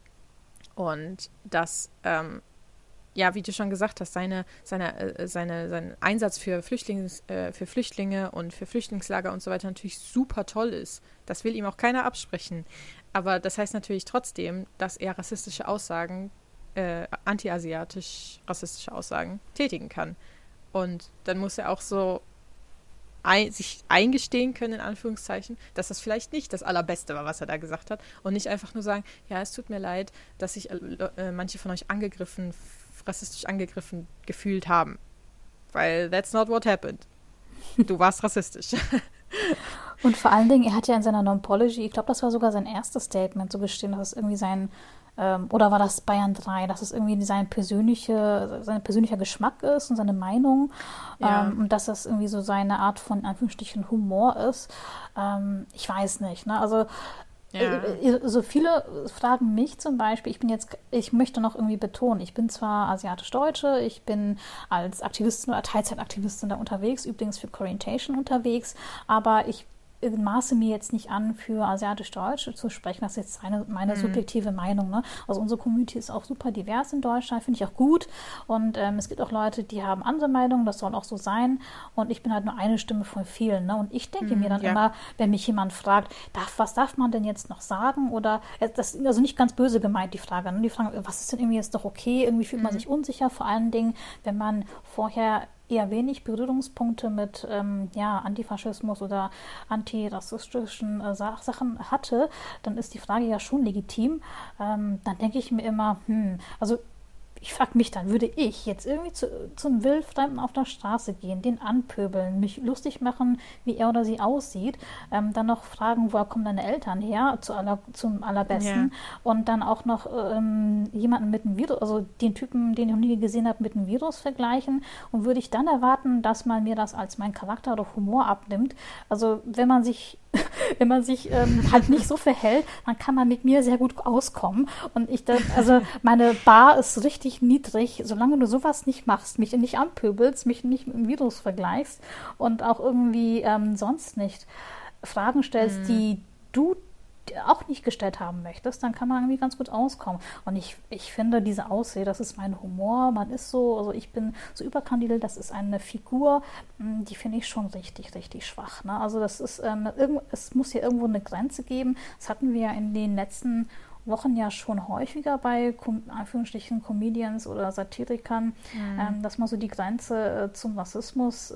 Und dass, wie du schon gesagt hast, sein Einsatz für Flüchtlinge und für Flüchtlingslager und so weiter natürlich super toll ist. Das will ihm auch keiner absprechen. Aber das heißt natürlich trotzdem, dass er rassistische Aussagen, anti-asiatisch rassistische Aussagen tätigen kann. Und dann muss er auch so sich eingestehen können, in Anführungszeichen, dass das vielleicht nicht das Allerbeste war, was er da gesagt hat und nicht einfach nur sagen, ja, es tut mir leid, dass sich manche von euch rassistisch angegriffen gefühlt haben. Weil that's not what happened. Du warst rassistisch. Und vor allen Dingen, er hat ja in seiner Non-Apology, ich glaube, das war sogar sein erstes Statement, so gestehen, dass es irgendwie oder war das Bayern 3, dass es irgendwie sein persönlicher Geschmack ist und seine Meinung und dass das irgendwie so seine Art von, in Anführungsstrichen, Humor ist. Ich weiß nicht, ne? Also so viele fragen mich zum Beispiel, ich möchte noch irgendwie betonen, ich bin zwar asiatisch-Deutsche, ich bin als Aktivistin oder Teilzeitaktivistin da unterwegs, übrigens für Corientation unterwegs, aber ich maße mir jetzt nicht an, für asiatisch-Deutsche zu sprechen. Das ist jetzt meine subjektive Meinung. Ne? Also unsere Community ist auch super divers in Deutschland, finde ich auch gut. Und es gibt auch Leute, die haben andere Meinungen, das soll auch so sein. Und ich bin halt nur eine Stimme von vielen. Ne? Und ich denke mir dann immer, wenn mich jemand fragt, was darf man denn jetzt noch sagen? Oder, das ist also nicht ganz böse gemeint, die Frage. Ne? Die fragen, was ist denn irgendwie jetzt doch okay? Irgendwie fühlt man sich unsicher, vor allen Dingen, wenn man vorher eher wenig Berührungspunkte mit Antifaschismus oder antirassistischen Sachen hatte, dann ist die Frage ja schon legitim. Dann denke ich mir immer, also ich frage mich dann, würde ich jetzt irgendwie zum Wildfremden auf der Straße gehen, den anpöbeln, mich lustig machen, wie er oder sie aussieht, dann noch fragen, woher kommen deine Eltern her, zum allerbesten, und dann auch noch jemanden mit einem Virus, also den Typen, den ich noch nie gesehen habe, mit einem Virus vergleichen, und würde ich dann erwarten, dass man mir das als mein Charakter oder Humor abnimmt. Also wenn man sich halt nicht so verhält, dann kann man mit mir sehr gut auskommen. Und also meine Bar ist richtig niedrig, solange du sowas nicht machst, mich nicht anpöbelst, mich nicht mit dem Virus vergleichst und auch irgendwie sonst nicht Fragen stellst, die du auch nicht gestellt haben möchtest, dann kann man irgendwie ganz gut auskommen. Und ich finde diese Aussehen, das ist mein Humor, man ist so, also ich bin so überkandidelt, das ist eine Figur, die finde ich schon richtig, richtig schwach. Ne? Also das ist, es muss hier irgendwo eine Grenze geben. Das hatten wir ja in den letzten Wochen ja schon häufiger bei Anführungsstrichen Comedians oder Satirikern, dass man so die Grenze zum Rassismus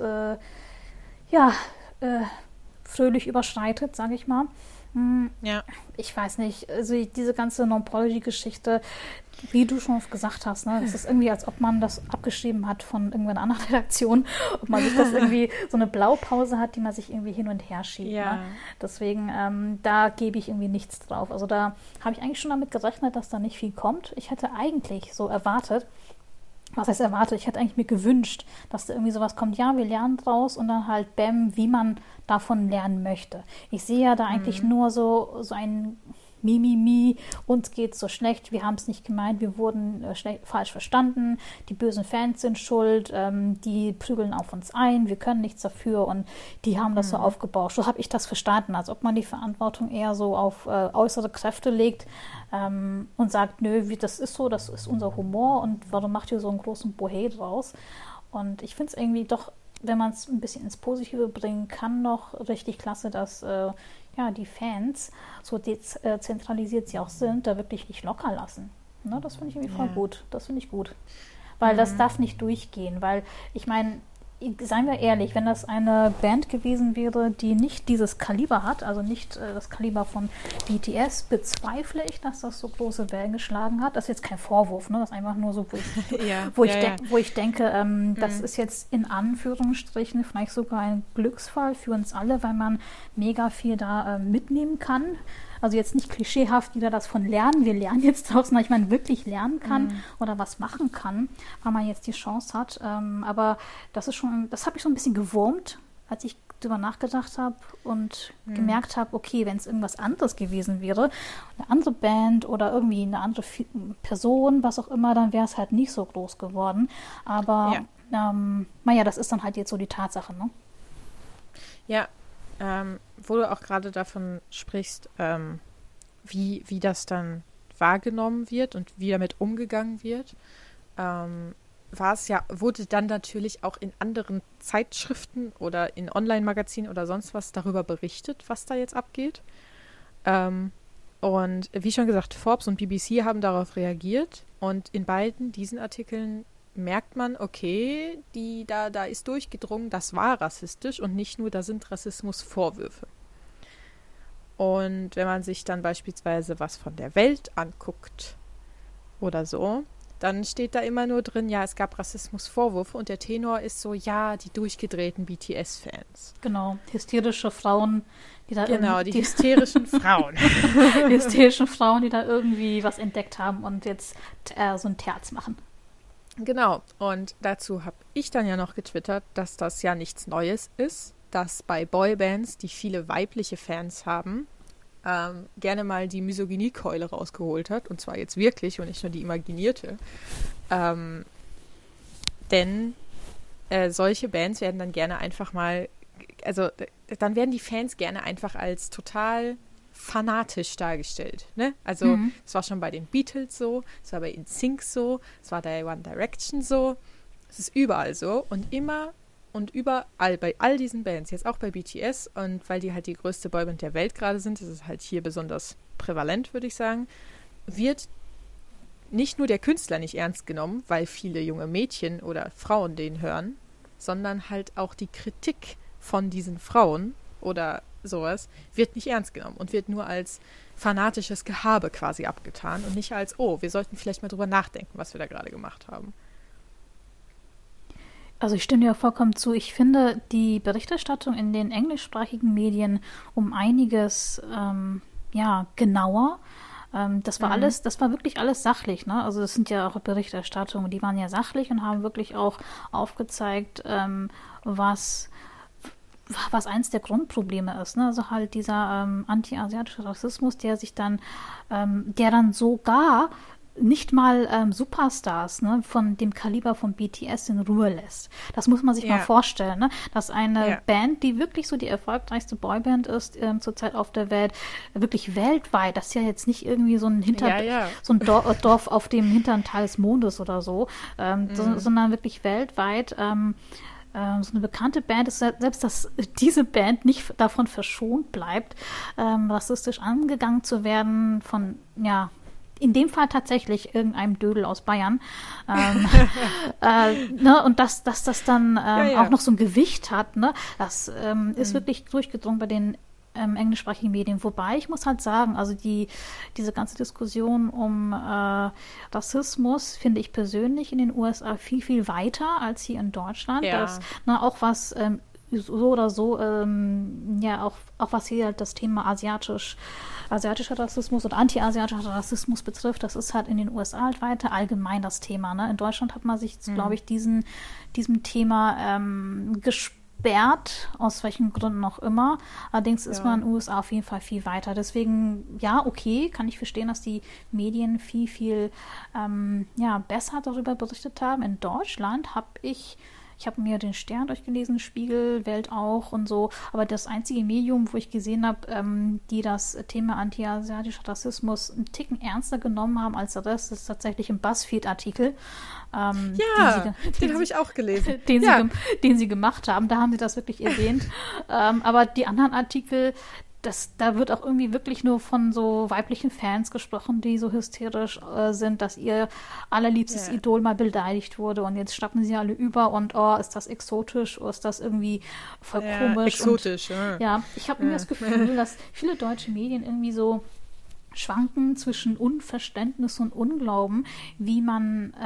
fröhlich überschreitet, sage ich mal. Ja. Ich weiß nicht, also diese ganze Non-Apology-Geschichte, wie du schon gesagt hast, ne, das ist irgendwie, als ob man das abgeschrieben hat von irgendeiner anderen Redaktion, ob man sich das irgendwie so eine Blaupause hat, die man sich irgendwie hin und her schiebt. Ja. Ne? Deswegen, da gebe ich irgendwie nichts drauf. Also da habe ich eigentlich schon damit gerechnet, dass da nicht viel kommt. Ich hätte eigentlich so erwartet, was heißt erwartet? Ich hätte eigentlich mir gewünscht, dass da irgendwie sowas kommt, ja, wir lernen draus und dann halt bäm, wie man davon lernen möchte. Ich sehe ja da eigentlich nur so ein Mimimi, uns geht's so schlecht, wir haben es nicht gemeint, wir wurden falsch verstanden, die bösen Fans sind schuld, die prügeln auf uns ein, wir können nichts dafür und die haben das so aufgebauscht. So habe ich das verstanden, als ob man die Verantwortung eher so auf äußere Kräfte legt und sagt, nö, das ist so, das ist unser Humor und warum macht ihr so einen großen Bohai draus? Und ich finde es irgendwie doch, wenn man es ein bisschen ins Positive bringen kann, noch richtig klasse, dass die Fans, so dezentralisiert sie auch sind, da wirklich nicht locker lassen. Ne, das finde ich irgendwie voll gut. Das finde ich gut. Weil das darf nicht durchgehen. Weil, ich meine, seien wir ehrlich, wenn das eine Band gewesen wäre, die nicht dieses Kaliber hat, also nicht das Kaliber von BTS, bezweifle ich, dass das so große Wellen geschlagen hat. Das ist jetzt kein Vorwurf, ne? Das ist einfach nur so, wo ich denke, das ist jetzt in Anführungsstrichen vielleicht sogar ein Glücksfall für uns alle, weil man mega viel da mitnehmen kann. Also jetzt nicht klischeehaft wieder das von lernen, wir lernen jetzt draus, sondern ich meine wirklich lernen kann oder was machen kann, weil man jetzt die Chance hat. Aber das habe ich so ein bisschen gewurmt, als ich drüber nachgedacht habe und gemerkt habe, okay, wenn es irgendwas anderes gewesen wäre, eine andere Band oder irgendwie eine andere Person, was auch immer, dann wäre es halt nicht so groß geworden. Aber das ist dann halt jetzt so die Tatsache, ne? Ja, wo du auch gerade davon sprichst, wie das dann wahrgenommen wird und wie damit umgegangen wird, wurde dann natürlich auch in anderen Zeitschriften oder in Online-Magazinen oder sonst was darüber berichtet, was da jetzt abgeht. Und wie schon gesagt, Forbes und BBC haben darauf reagiert und in beiden diesen Artikeln merkt man, okay, da ist durchgedrungen, das war rassistisch und nicht nur, da sind Rassismusvorwürfe. Und wenn man sich dann beispielsweise was von der Welt anguckt oder so, dann steht da immer nur drin, ja, es gab Rassismusvorwürfe und der Tenor ist so, ja, die durchgedrehten BTS-Fans. Genau, hysterische Frauen, die da die hysterischen Frauen. Die hysterischen Frauen, die da irgendwie was entdeckt haben und jetzt so ein Terz machen. Genau, und dazu habe ich dann ja noch getwittert, dass das ja nichts Neues ist, dass bei Boybands, die viele weibliche Fans haben, gerne mal die Misogyniekeule rausgeholt hat, und zwar jetzt wirklich und nicht nur die imaginierte. Denn solche Bands werden dann gerne einfach mal, also dann werden die Fans gerne einfach als total fanatisch dargestellt, ne? Also es war schon bei den Beatles so, es war bei NSYNC so, es war bei One Direction so, es ist überall so und immer und überall bei all diesen Bands, jetzt auch bei BTS und weil die halt die größte Boyband der Welt gerade sind, das ist halt hier besonders prävalent, würde ich sagen, wird nicht nur der Künstler nicht ernst genommen, weil viele junge Mädchen oder Frauen den hören, sondern halt auch die Kritik von diesen Frauen oder sowas, wird nicht ernst genommen und wird nur als fanatisches Gehabe quasi abgetan und nicht als, oh, wir sollten vielleicht mal drüber nachdenken, was wir da gerade gemacht haben. Also ich stimme dir vollkommen zu. Ich finde die Berichterstattung in den englischsprachigen Medien um einiges genauer. Das war wirklich alles sachlich, ne? Also das sind ja auch Berichterstattungen, die waren ja sachlich und haben wirklich auch aufgezeigt, was eins der Grundprobleme ist, ne? Also halt dieser anti-asiatische Rassismus, der dann sogar nicht mal Superstars, ne, von dem Kaliber von BTS in Ruhe lässt. Das muss man sich mal vorstellen, ne? Dass eine Band, die wirklich so die erfolgreichste Boyband ist zurzeit auf der Welt, wirklich weltweit, das ist ja jetzt nicht irgendwie so ein so ein Dorf auf dem hinteren Teil des Mondes oder so, sondern wirklich weltweit so eine bekannte Band ist, selbst dass diese Band nicht davon verschont bleibt, rassistisch angegangen zu werden von, in dem Fall tatsächlich irgendeinem Dödel aus Bayern. Ne? Und dass das dann auch noch so ein Gewicht hat, ne? Das ist wirklich durchgedrungen bei den englischsprachigen Medien. Wobei, ich muss halt sagen, also diese ganze Diskussion um Rassismus finde ich persönlich in den USA viel, viel weiter als hier in Deutschland. Ja. Das, auch was so oder so, auch was hier halt das Thema asiatischer Rassismus und anti-asiatischer Rassismus betrifft, das ist halt in den USA halt weiter allgemein das Thema. Ne? In Deutschland hat man sich, glaube ich, diesem Thema gesperrt, aus welchen Gründen auch immer. Allerdings ist man in den USA auf jeden Fall viel weiter. Deswegen, okay, kann ich verstehen, dass die Medien viel, viel besser darüber berichtet haben. In Deutschland habe ich mir den Stern durchgelesen, Spiegel, Welt auch und so, aber das einzige Medium, wo ich gesehen habe, die das Thema anti-asiatischer Rassismus einen Ticken ernster genommen haben als der Rest, ist tatsächlich ein BuzzFeed-Artikel. Den habe ich auch gelesen. Den sie gemacht haben, da haben sie das wirklich erwähnt. Aber die anderen Artikel, da wird auch irgendwie wirklich nur von so weiblichen Fans gesprochen, die so hysterisch sind, dass ihr allerliebstes Idol mal beleidigt wurde und jetzt schnappen sie alle über und ist das exotisch oder ist das irgendwie voll komisch. Exotisch, und, ich habe irgendwie das Gefühl, dass viele deutsche Medien irgendwie so schwanken zwischen Unverständnis und Unglauben, wie man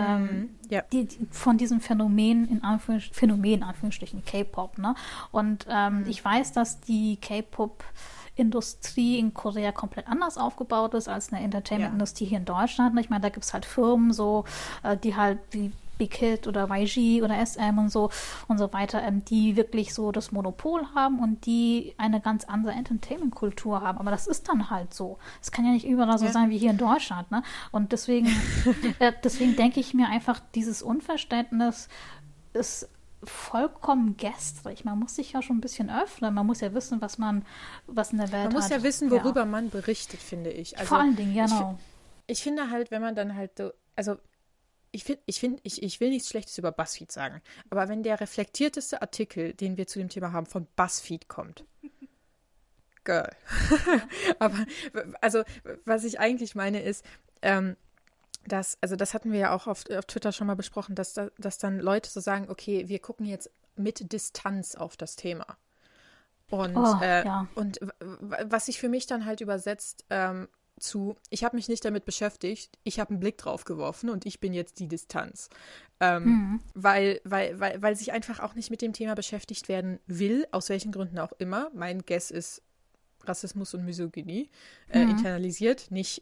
von diesem Phänomen in Anführungsstrichen K-Pop, ne? Und ich weiß, dass die K-Pop Industrie in Korea komplett anders aufgebaut ist als eine Entertainment-Industrie hier in Deutschland. Ich meine, da gibt es halt Firmen so, die halt wie Big Hit oder YG oder SM und so weiter, die wirklich so das Monopol haben und die eine ganz andere Entertainment-Kultur haben. Aber das ist dann halt so. Es kann ja nicht überall so sein wie hier in Deutschland, ne? Und deswegen denke ich mir einfach, dieses Unverständnis ist vollkommen gestrig. Man muss sich ja schon ein bisschen öffnen. Man muss ja wissen, was in der Welt hat. Man muss ja wissen, worüber man berichtet, finde ich. Also, vor allen Dingen, genau. Ich finde halt, wenn man dann halt so, also ich will nichts Schlechtes über BuzzFeed sagen, aber wenn der reflektierteste Artikel, den wir zu dem Thema haben, von BuzzFeed kommt, Girl. Aber, also, was ich eigentlich meine ist, das hatten wir ja auch auf Twitter schon mal besprochen, dass dann Leute so sagen, okay, wir gucken jetzt mit Distanz auf das Thema. Und, und was sich für mich dann halt übersetzt ich habe mich nicht damit beschäftigt, ich habe einen Blick drauf geworfen und ich bin jetzt die Distanz. Weil sich einfach auch nicht mit dem Thema beschäftigt werden will, aus welchen Gründen auch immer. Mein Guess ist Rassismus und Misogynie internalisiert, nicht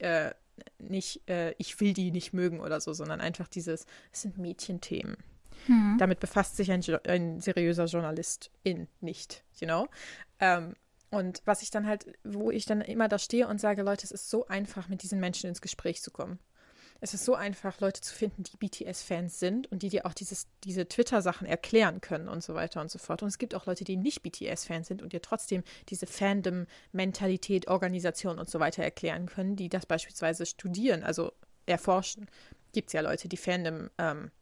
ich will die nicht mögen oder so, sondern einfach es sind Mädchenthemen. Damit befasst sich ein seriöser Journalist nicht, you know? Und wo ich dann immer da stehe und sage, Leute, es ist so einfach, mit diesen Menschen ins Gespräch zu kommen. Es ist so einfach, Leute zu finden, die BTS-Fans sind und die dir auch diese Twitter-Sachen erklären können und so weiter und so fort. Und es gibt auch Leute, die nicht BTS-Fans sind und dir trotzdem diese Fandom-Mentalität, Organisation und so weiter erklären können, die das beispielsweise studieren, also erforschen. Gibt es ja Leute, die Fandom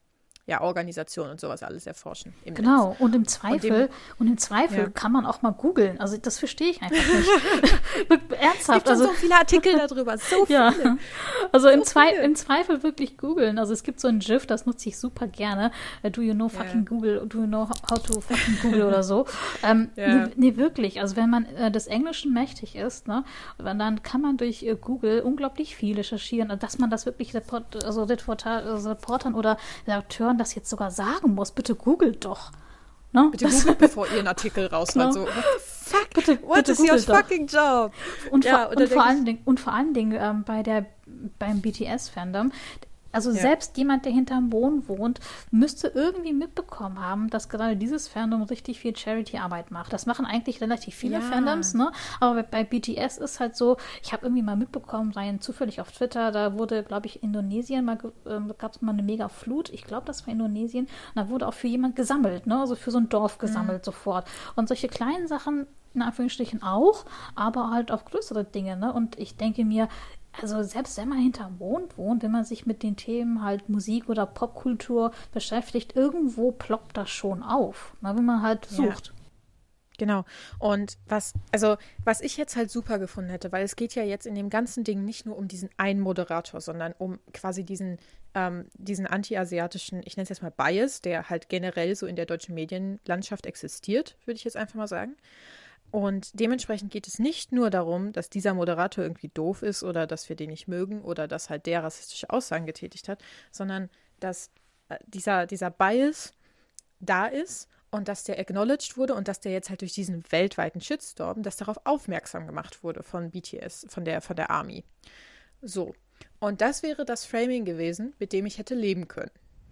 Organisation und sowas alles erforschen. Genau, Netz. und im Zweifel kann man auch mal googeln. Also das verstehe ich einfach nicht. Ernsthaft. Es gibt so viele Artikel darüber, so viele. Ja, also im Zweifel wirklich googeln. Also es gibt so ein GIF, das nutze ich super gerne. Do you know fucking Google? Do you know how to fucking Google oder so? Nee, wirklich. Also wenn man des Englischen mächtig ist, ne, dann kann man durch Google unglaublich viel recherchieren. Und dass man das wirklich Reportern oder Redakteuren das jetzt sogar sagen muss. Bitte googelt doch. Ne? Bitte googelt, bevor ihr einen Artikel raushaut. So, what the fuck? What is your fucking job? Und vor allen Dingen beim BTS-Fandom, also selbst jemand, der hinterm Mond wohnt, müsste irgendwie mitbekommen haben, dass gerade dieses Fandom richtig viel Charity-Arbeit macht. Das machen eigentlich relativ viele Fandoms, ne? Aber bei BTS ist halt so, ich habe irgendwie mal mitbekommen, zufällig auf Twitter, da wurde, glaube ich, Indonesien, gab es mal eine mega Flut, ich glaube, das war Indonesien, und da wurde auch für jemand gesammelt, ne? Also für so ein Dorf gesammelt sofort. Und solche kleinen Sachen, in Anführungsstrichen auch, aber halt auf größere Dinge, ne? Und ich denke mir, also selbst wenn man hinterm Mond wohnt, wenn man sich mit den Themen halt Musik oder Popkultur beschäftigt, irgendwo ploppt das schon auf, ne, wenn man halt sucht. Ja. Genau. Und was ich jetzt halt super gefunden hätte, weil es geht ja jetzt in dem ganzen Ding nicht nur um diesen einen Moderator, sondern um quasi diesen anti-asiatischen, ich nenne es jetzt mal Bias, der halt generell so in der deutschen Medienlandschaft existiert, würde ich jetzt einfach mal sagen. Und dementsprechend geht es nicht nur darum, dass dieser Moderator irgendwie doof ist oder dass wir den nicht mögen oder dass halt der rassistische Aussagen getätigt hat, sondern dass dieser Bias da ist und dass der acknowledged wurde und dass der jetzt halt durch diesen weltweiten Shitstorm, dass darauf aufmerksam gemacht wurde von BTS, von der Army. So. Und das wäre das Framing gewesen, mit dem ich hätte leben können.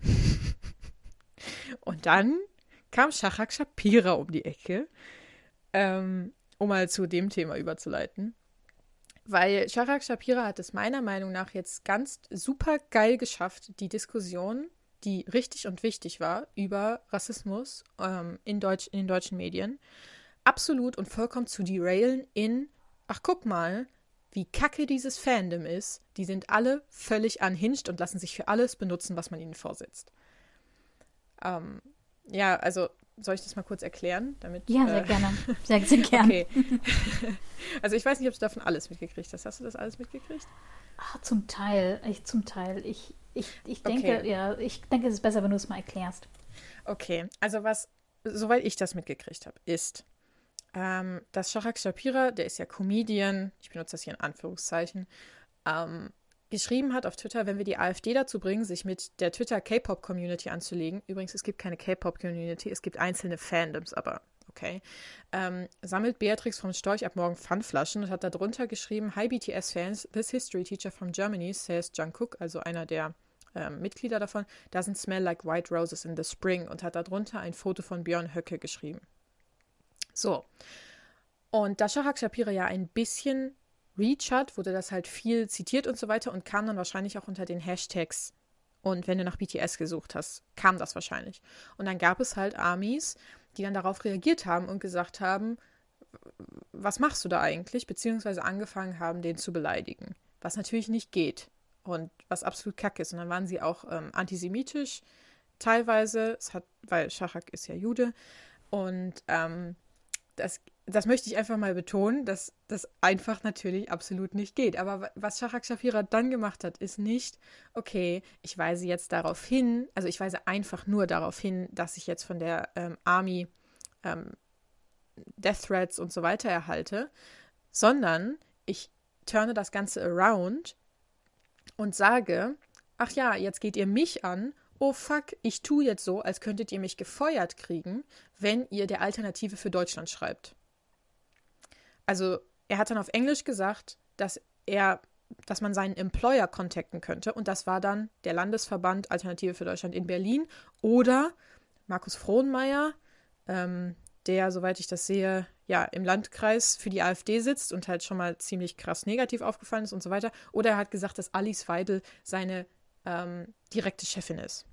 Und dann kam Shahak Shapira um die Ecke, um mal zu dem Thema überzuleiten. Weil Shahak Shapira hat es meiner Meinung nach jetzt ganz super geil geschafft, die Diskussion, die richtig und wichtig war, über Rassismus in den deutschen Medien, absolut und vollkommen zu derailen ach guck mal, wie kacke dieses Fandom ist. Die sind alle völlig unhinged und lassen sich für alles benutzen, was man ihnen vorsetzt. Also soll ich das mal kurz erklären? Ja, sehr gerne. Sehr gerne. Okay. Also ich weiß nicht, ob du davon alles mitgekriegt hast. Hast du das alles mitgekriegt? Zum Teil. Ich denke, okay. Ich denke, es ist besser, wenn du es mal erklärst. Okay, also soweit ich das mitgekriegt habe, ist, dass Shahak Shapira, der ist ja Comedian, ich benutze das hier in Anführungszeichen, geschrieben hat auf Twitter, wenn wir die AfD dazu bringen, sich mit der Twitter-K-Pop-Community anzulegen. Übrigens, es gibt keine K-Pop-Community, es gibt einzelne Fandoms, aber okay. Sammelt Beatrix vom Storch ab morgen Pfandflaschen und hat darunter geschrieben, Hi BTS-Fans, this history teacher from Germany says Jungkook, also einer der Mitglieder davon, doesn't smell like white roses in the spring, und hat darunter ein Foto von Björn Höcke geschrieben. So. Und da Shahak Shapira ja ein bisschen Reach hat, wurde das halt viel zitiert und so weiter und kam dann wahrscheinlich auch unter den Hashtags. Und wenn du nach BTS gesucht hast, kam das wahrscheinlich. Und dann gab es halt Armies, die dann darauf reagiert haben und gesagt haben, was machst du da eigentlich? Beziehungsweise angefangen haben, den zu beleidigen. Was natürlich nicht geht und was absolut kacke ist. Und dann waren sie auch antisemitisch teilweise, weil Shahak ist ja Jude. Und das möchte ich einfach mal betonen, dass das einfach natürlich absolut nicht geht. Aber was Shahak Shapira dann gemacht hat, ist nicht, okay, ich weise jetzt darauf hin, also ich weise einfach nur darauf hin, dass ich jetzt von der Army Death Threats und so weiter erhalte, sondern ich turne das Ganze around und sage, ach ja, jetzt geht ihr mich an, oh fuck, ich tue jetzt so, als könntet ihr mich gefeuert kriegen, wenn ihr der Alternative für Deutschland schreibt. Also er hat dann auf Englisch gesagt, dass man seinen Employer contacten könnte, und das war dann der Landesverband Alternative für Deutschland in Berlin oder Markus Frohnmeier, der, soweit ich das sehe, ja, im Landkreis für die AfD sitzt und halt schon mal ziemlich krass negativ aufgefallen ist und so weiter. Oder er hat gesagt, dass Alice Weidel seine direkte Chefin ist.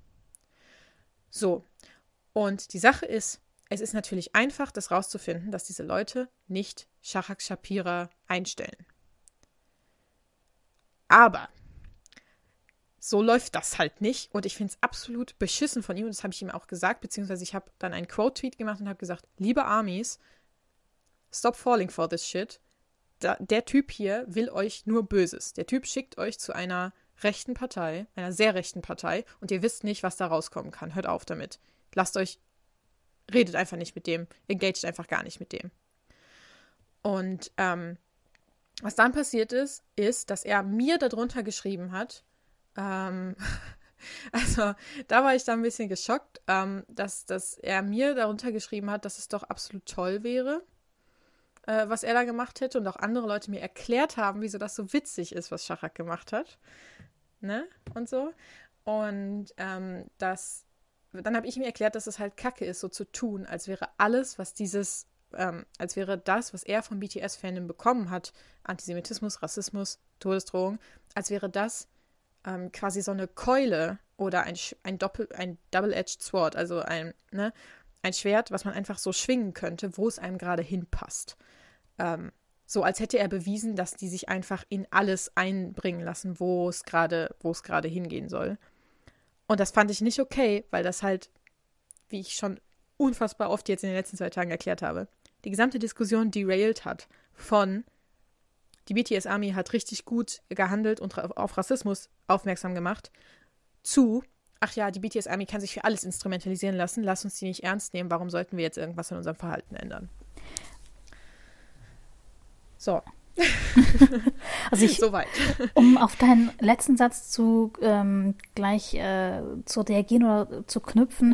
So, und die Sache ist, es ist natürlich einfach, das rauszufinden, dass diese Leute nicht Shahak Shapira einstellen. Aber so läuft das halt nicht. Und ich finde es absolut beschissen von ihm. Und das habe ich ihm auch gesagt, beziehungsweise ich habe dann einen Quote-Tweet gemacht und habe gesagt, liebe Armies, stop falling for this shit. Der Typ hier will euch nur Böses. Der Typ schickt euch zu einer rechten Partei, einer sehr rechten Partei, und ihr wisst nicht, was da rauskommen kann. Hört auf damit. Redet einfach nicht mit dem, engaged einfach gar nicht mit dem. Und was dann passiert ist, dass er mir darunter geschrieben hat, also da war ich dann ein bisschen geschockt, dass er mir darunter geschrieben hat, dass es doch absolut toll wäre, was er da gemacht hätte, und auch andere Leute mir erklärt haben, wieso das so witzig ist, was Schachak gemacht hat. Ne? Und so. Und dann habe ich ihm erklärt, dass es halt Kacke ist, so zu tun, als wäre alles, als wäre das, was er vom BTS-Fandom bekommen hat, Antisemitismus, Rassismus, Todesdrohung, als wäre das quasi so eine Keule oder ein Double-Edged Sword, also ein Schwert, was man einfach so schwingen könnte, wo es einem gerade hinpasst. So als hätte er bewiesen, dass die sich einfach in alles einbringen lassen, wo es gerade hingehen soll. Und das fand ich nicht okay, weil das halt, wie ich schon unfassbar oft jetzt in den letzten 2 Tagen erklärt habe, die gesamte Diskussion derailed hat von die BTS Army hat richtig gut gehandelt und auf Rassismus aufmerksam gemacht, zu, ach ja, die BTS Army kann sich für alles instrumentalisieren lassen, lass uns die nicht ernst nehmen, warum sollten wir jetzt irgendwas in unserem Verhalten ändern? So. Also Soweit. Um auf deinen letzten Satz gleich zu reagieren oder zu knüpfen,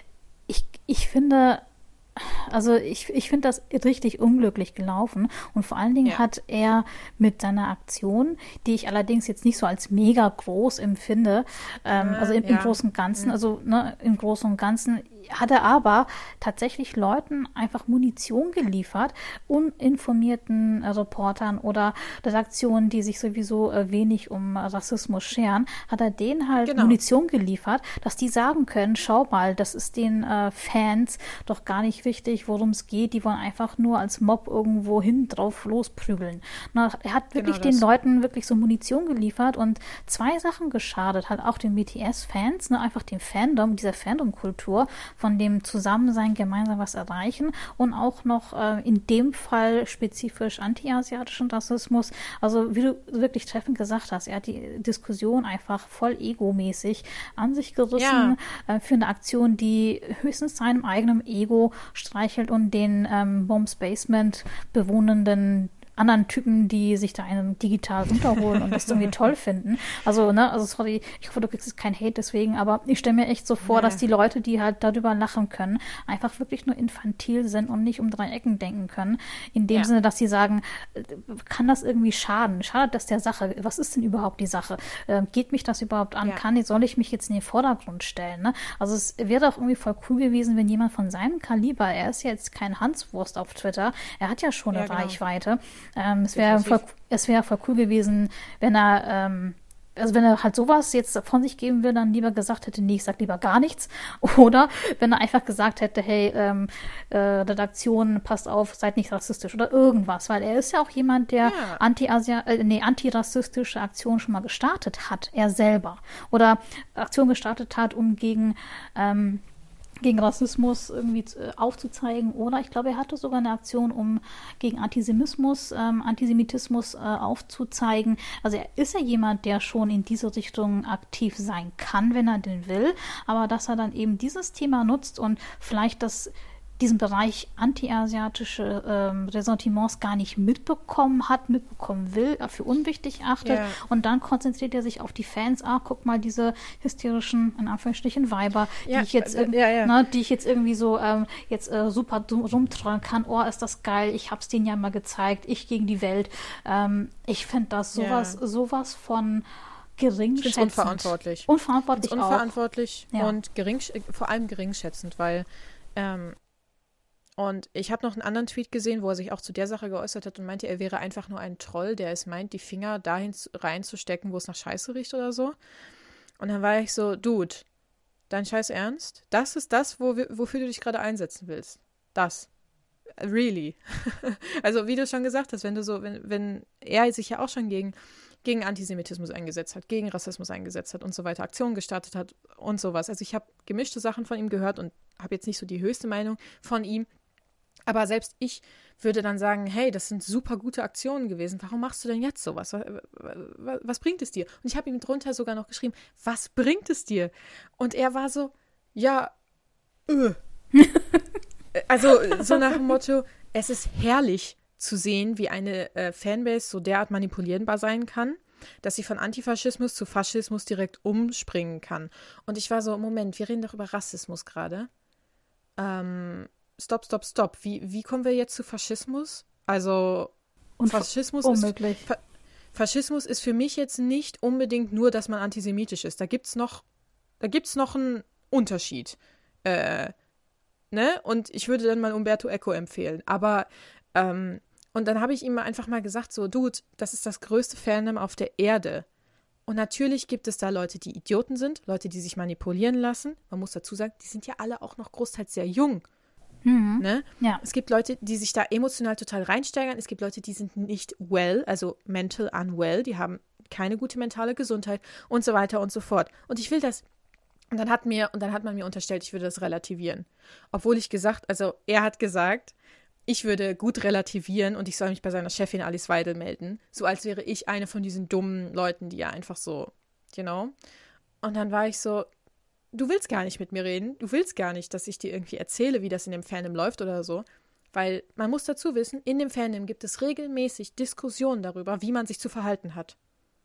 ich finde, also ich finde das richtig unglücklich gelaufen, und vor allen Dingen hat er mit seiner Aktion, die ich allerdings jetzt nicht so als mega groß empfinde, also im Großen und Ganzen, also im Großen und Ganzen, hat er aber tatsächlich Leuten einfach Munition geliefert, uninformierten Reportern oder Redaktionen, die sich sowieso wenig um Rassismus scheren, hat er denen halt Munition geliefert, dass die sagen können, schau mal, das ist den Fans doch gar nicht wichtig, worum es geht, die wollen einfach nur als Mob irgendwo hin drauf losprügeln. Er hat wirklich den Leuten wirklich so Munition geliefert und 2 Sachen geschadet, halt auch den BTS-Fans, einfach dem Fandom, dieser Fandom-Kultur, von dem Zusammensein gemeinsam was erreichen, und auch noch in dem Fall spezifisch anti-asiatischen Rassismus. Also wie du wirklich treffend gesagt hast, er hat die Diskussion einfach voll egomäßig an sich gerissen, für eine Aktion, die höchstens seinem eigenen Ego streichelt und den Bombs Basement bewohnenden anderen Typen, die sich da einen digital runterholen und das irgendwie toll finden. Also, sorry, ich hoffe, du kriegst jetzt kein Hate deswegen, aber ich stelle mir echt so vor, dass die Leute, die halt darüber lachen können, einfach wirklich nur infantil sind und nicht um 3 Ecken denken können. In dem Sinne, dass sie sagen, kann das irgendwie schaden? Schadet das der Sache? Was ist denn überhaupt die Sache? Geht mich das überhaupt an? Soll ich mich jetzt in den Vordergrund stellen? Ne? Also es wäre doch irgendwie voll cool gewesen, wenn jemand von seinem Kaliber, er ist ja jetzt kein Hanswurst auf Twitter, er hat ja schon eine Reichweite, es wäre voll cool gewesen, wenn er halt sowas jetzt von sich geben will, dann lieber gesagt hätte, nee, ich sag lieber gar nichts. Oder wenn er einfach gesagt hätte, hey, Redaktion, passt auf, seid nicht rassistisch oder irgendwas. Weil er ist ja auch jemand, der antirassistische Aktionen schon mal gestartet hat, er selber. Oder Aktionen gestartet hat, um gegen Rassismus irgendwie aufzuzeigen, oder ich glaube, er hatte sogar eine Aktion, um gegen Antisemitismus aufzuzeigen. Also er ist ja jemand, der schon in diese Richtung aktiv sein kann, wenn er denn will, aber dass er dann eben dieses Thema nutzt und vielleicht diesen Bereich anti-asiatische Ressentiments gar nicht mitbekommen will, für unwichtig achtet, und dann konzentriert er sich auf die Fans. Guck mal, diese hysterischen, in Anführungsstrichen, Weiber, die ich jetzt irgendwie so super rumtrollen kann. Oh, ist das geil, ich hab's denen ja mal gezeigt, ich gegen die Welt. Ich finde das sowas von geringschätzend. Unverantwortlich. Unverantwortlich und vor allem geringschätzend, weil und ich habe noch einen anderen Tweet gesehen, wo er sich auch zu der Sache geäußert hat und meinte, er wäre einfach nur ein Troll, der es meint, die Finger dahin reinzustecken, wo es nach Scheiße riecht oder so. Und dann war ich so, Dude, dein Scheiß Ernst? Das ist das, wofür du dich gerade einsetzen willst. Das. Really. Also wie du schon gesagt hast, wenn er sich ja auch schon gegen gegen Antisemitismus eingesetzt hat, gegen Rassismus eingesetzt hat und so weiter, Aktionen gestartet hat und sowas. Also ich habe gemischte Sachen von ihm gehört und habe jetzt nicht so die höchste Meinung von ihm. Aber selbst ich würde dann sagen, hey, das sind super gute Aktionen gewesen. Warum machst du denn jetzt sowas? Was bringt es dir? Und ich habe ihm drunter sogar noch geschrieben, was bringt es dir? Und er war so, ja, Also so nach dem Motto, es ist herrlich zu sehen, wie eine Fanbase so derart manipulierbar sein kann, dass sie von Antifaschismus zu Faschismus direkt umspringen kann. Und ich war so, Moment, wir reden doch über Rassismus gerade. Stopp. Wie kommen wir jetzt zu Faschismus? Also Faschismus ist für mich jetzt nicht unbedingt nur, dass man antisemitisch ist. Da gibt's noch einen Unterschied. Ne? Und ich würde dann mal Umberto Eco empfehlen. Aber, und dann habe ich ihm einfach mal gesagt, so, Dude, das ist das größte Fandom auf der Erde. Und natürlich gibt es da Leute, die Idioten sind, Leute, die sich manipulieren lassen. Man muss dazu sagen, die sind ja alle auch noch großteils sehr jung. Mhm. Ne? Ja. Es gibt Leute, die sich da emotional total reinsteigern. Es gibt Leute, die sind nicht well, also mental unwell. Die haben keine gute mentale Gesundheit und so weiter und so fort. Und ich will das. Und dann hat man mir unterstellt, ich würde das relativieren. Obwohl er hat gesagt, ich würde gut relativieren und ich soll mich bei seiner Chefin Alice Weidel melden. So als wäre ich eine von diesen dummen Leuten, die ja einfach so, Und dann war ich so, du willst gar nicht mit mir reden. Du willst gar nicht, dass ich dir irgendwie erzähle, wie das in dem Fandom läuft oder so. Weil man muss dazu wissen, in dem Fandom gibt es regelmäßig Diskussionen darüber, wie man sich zu verhalten hat.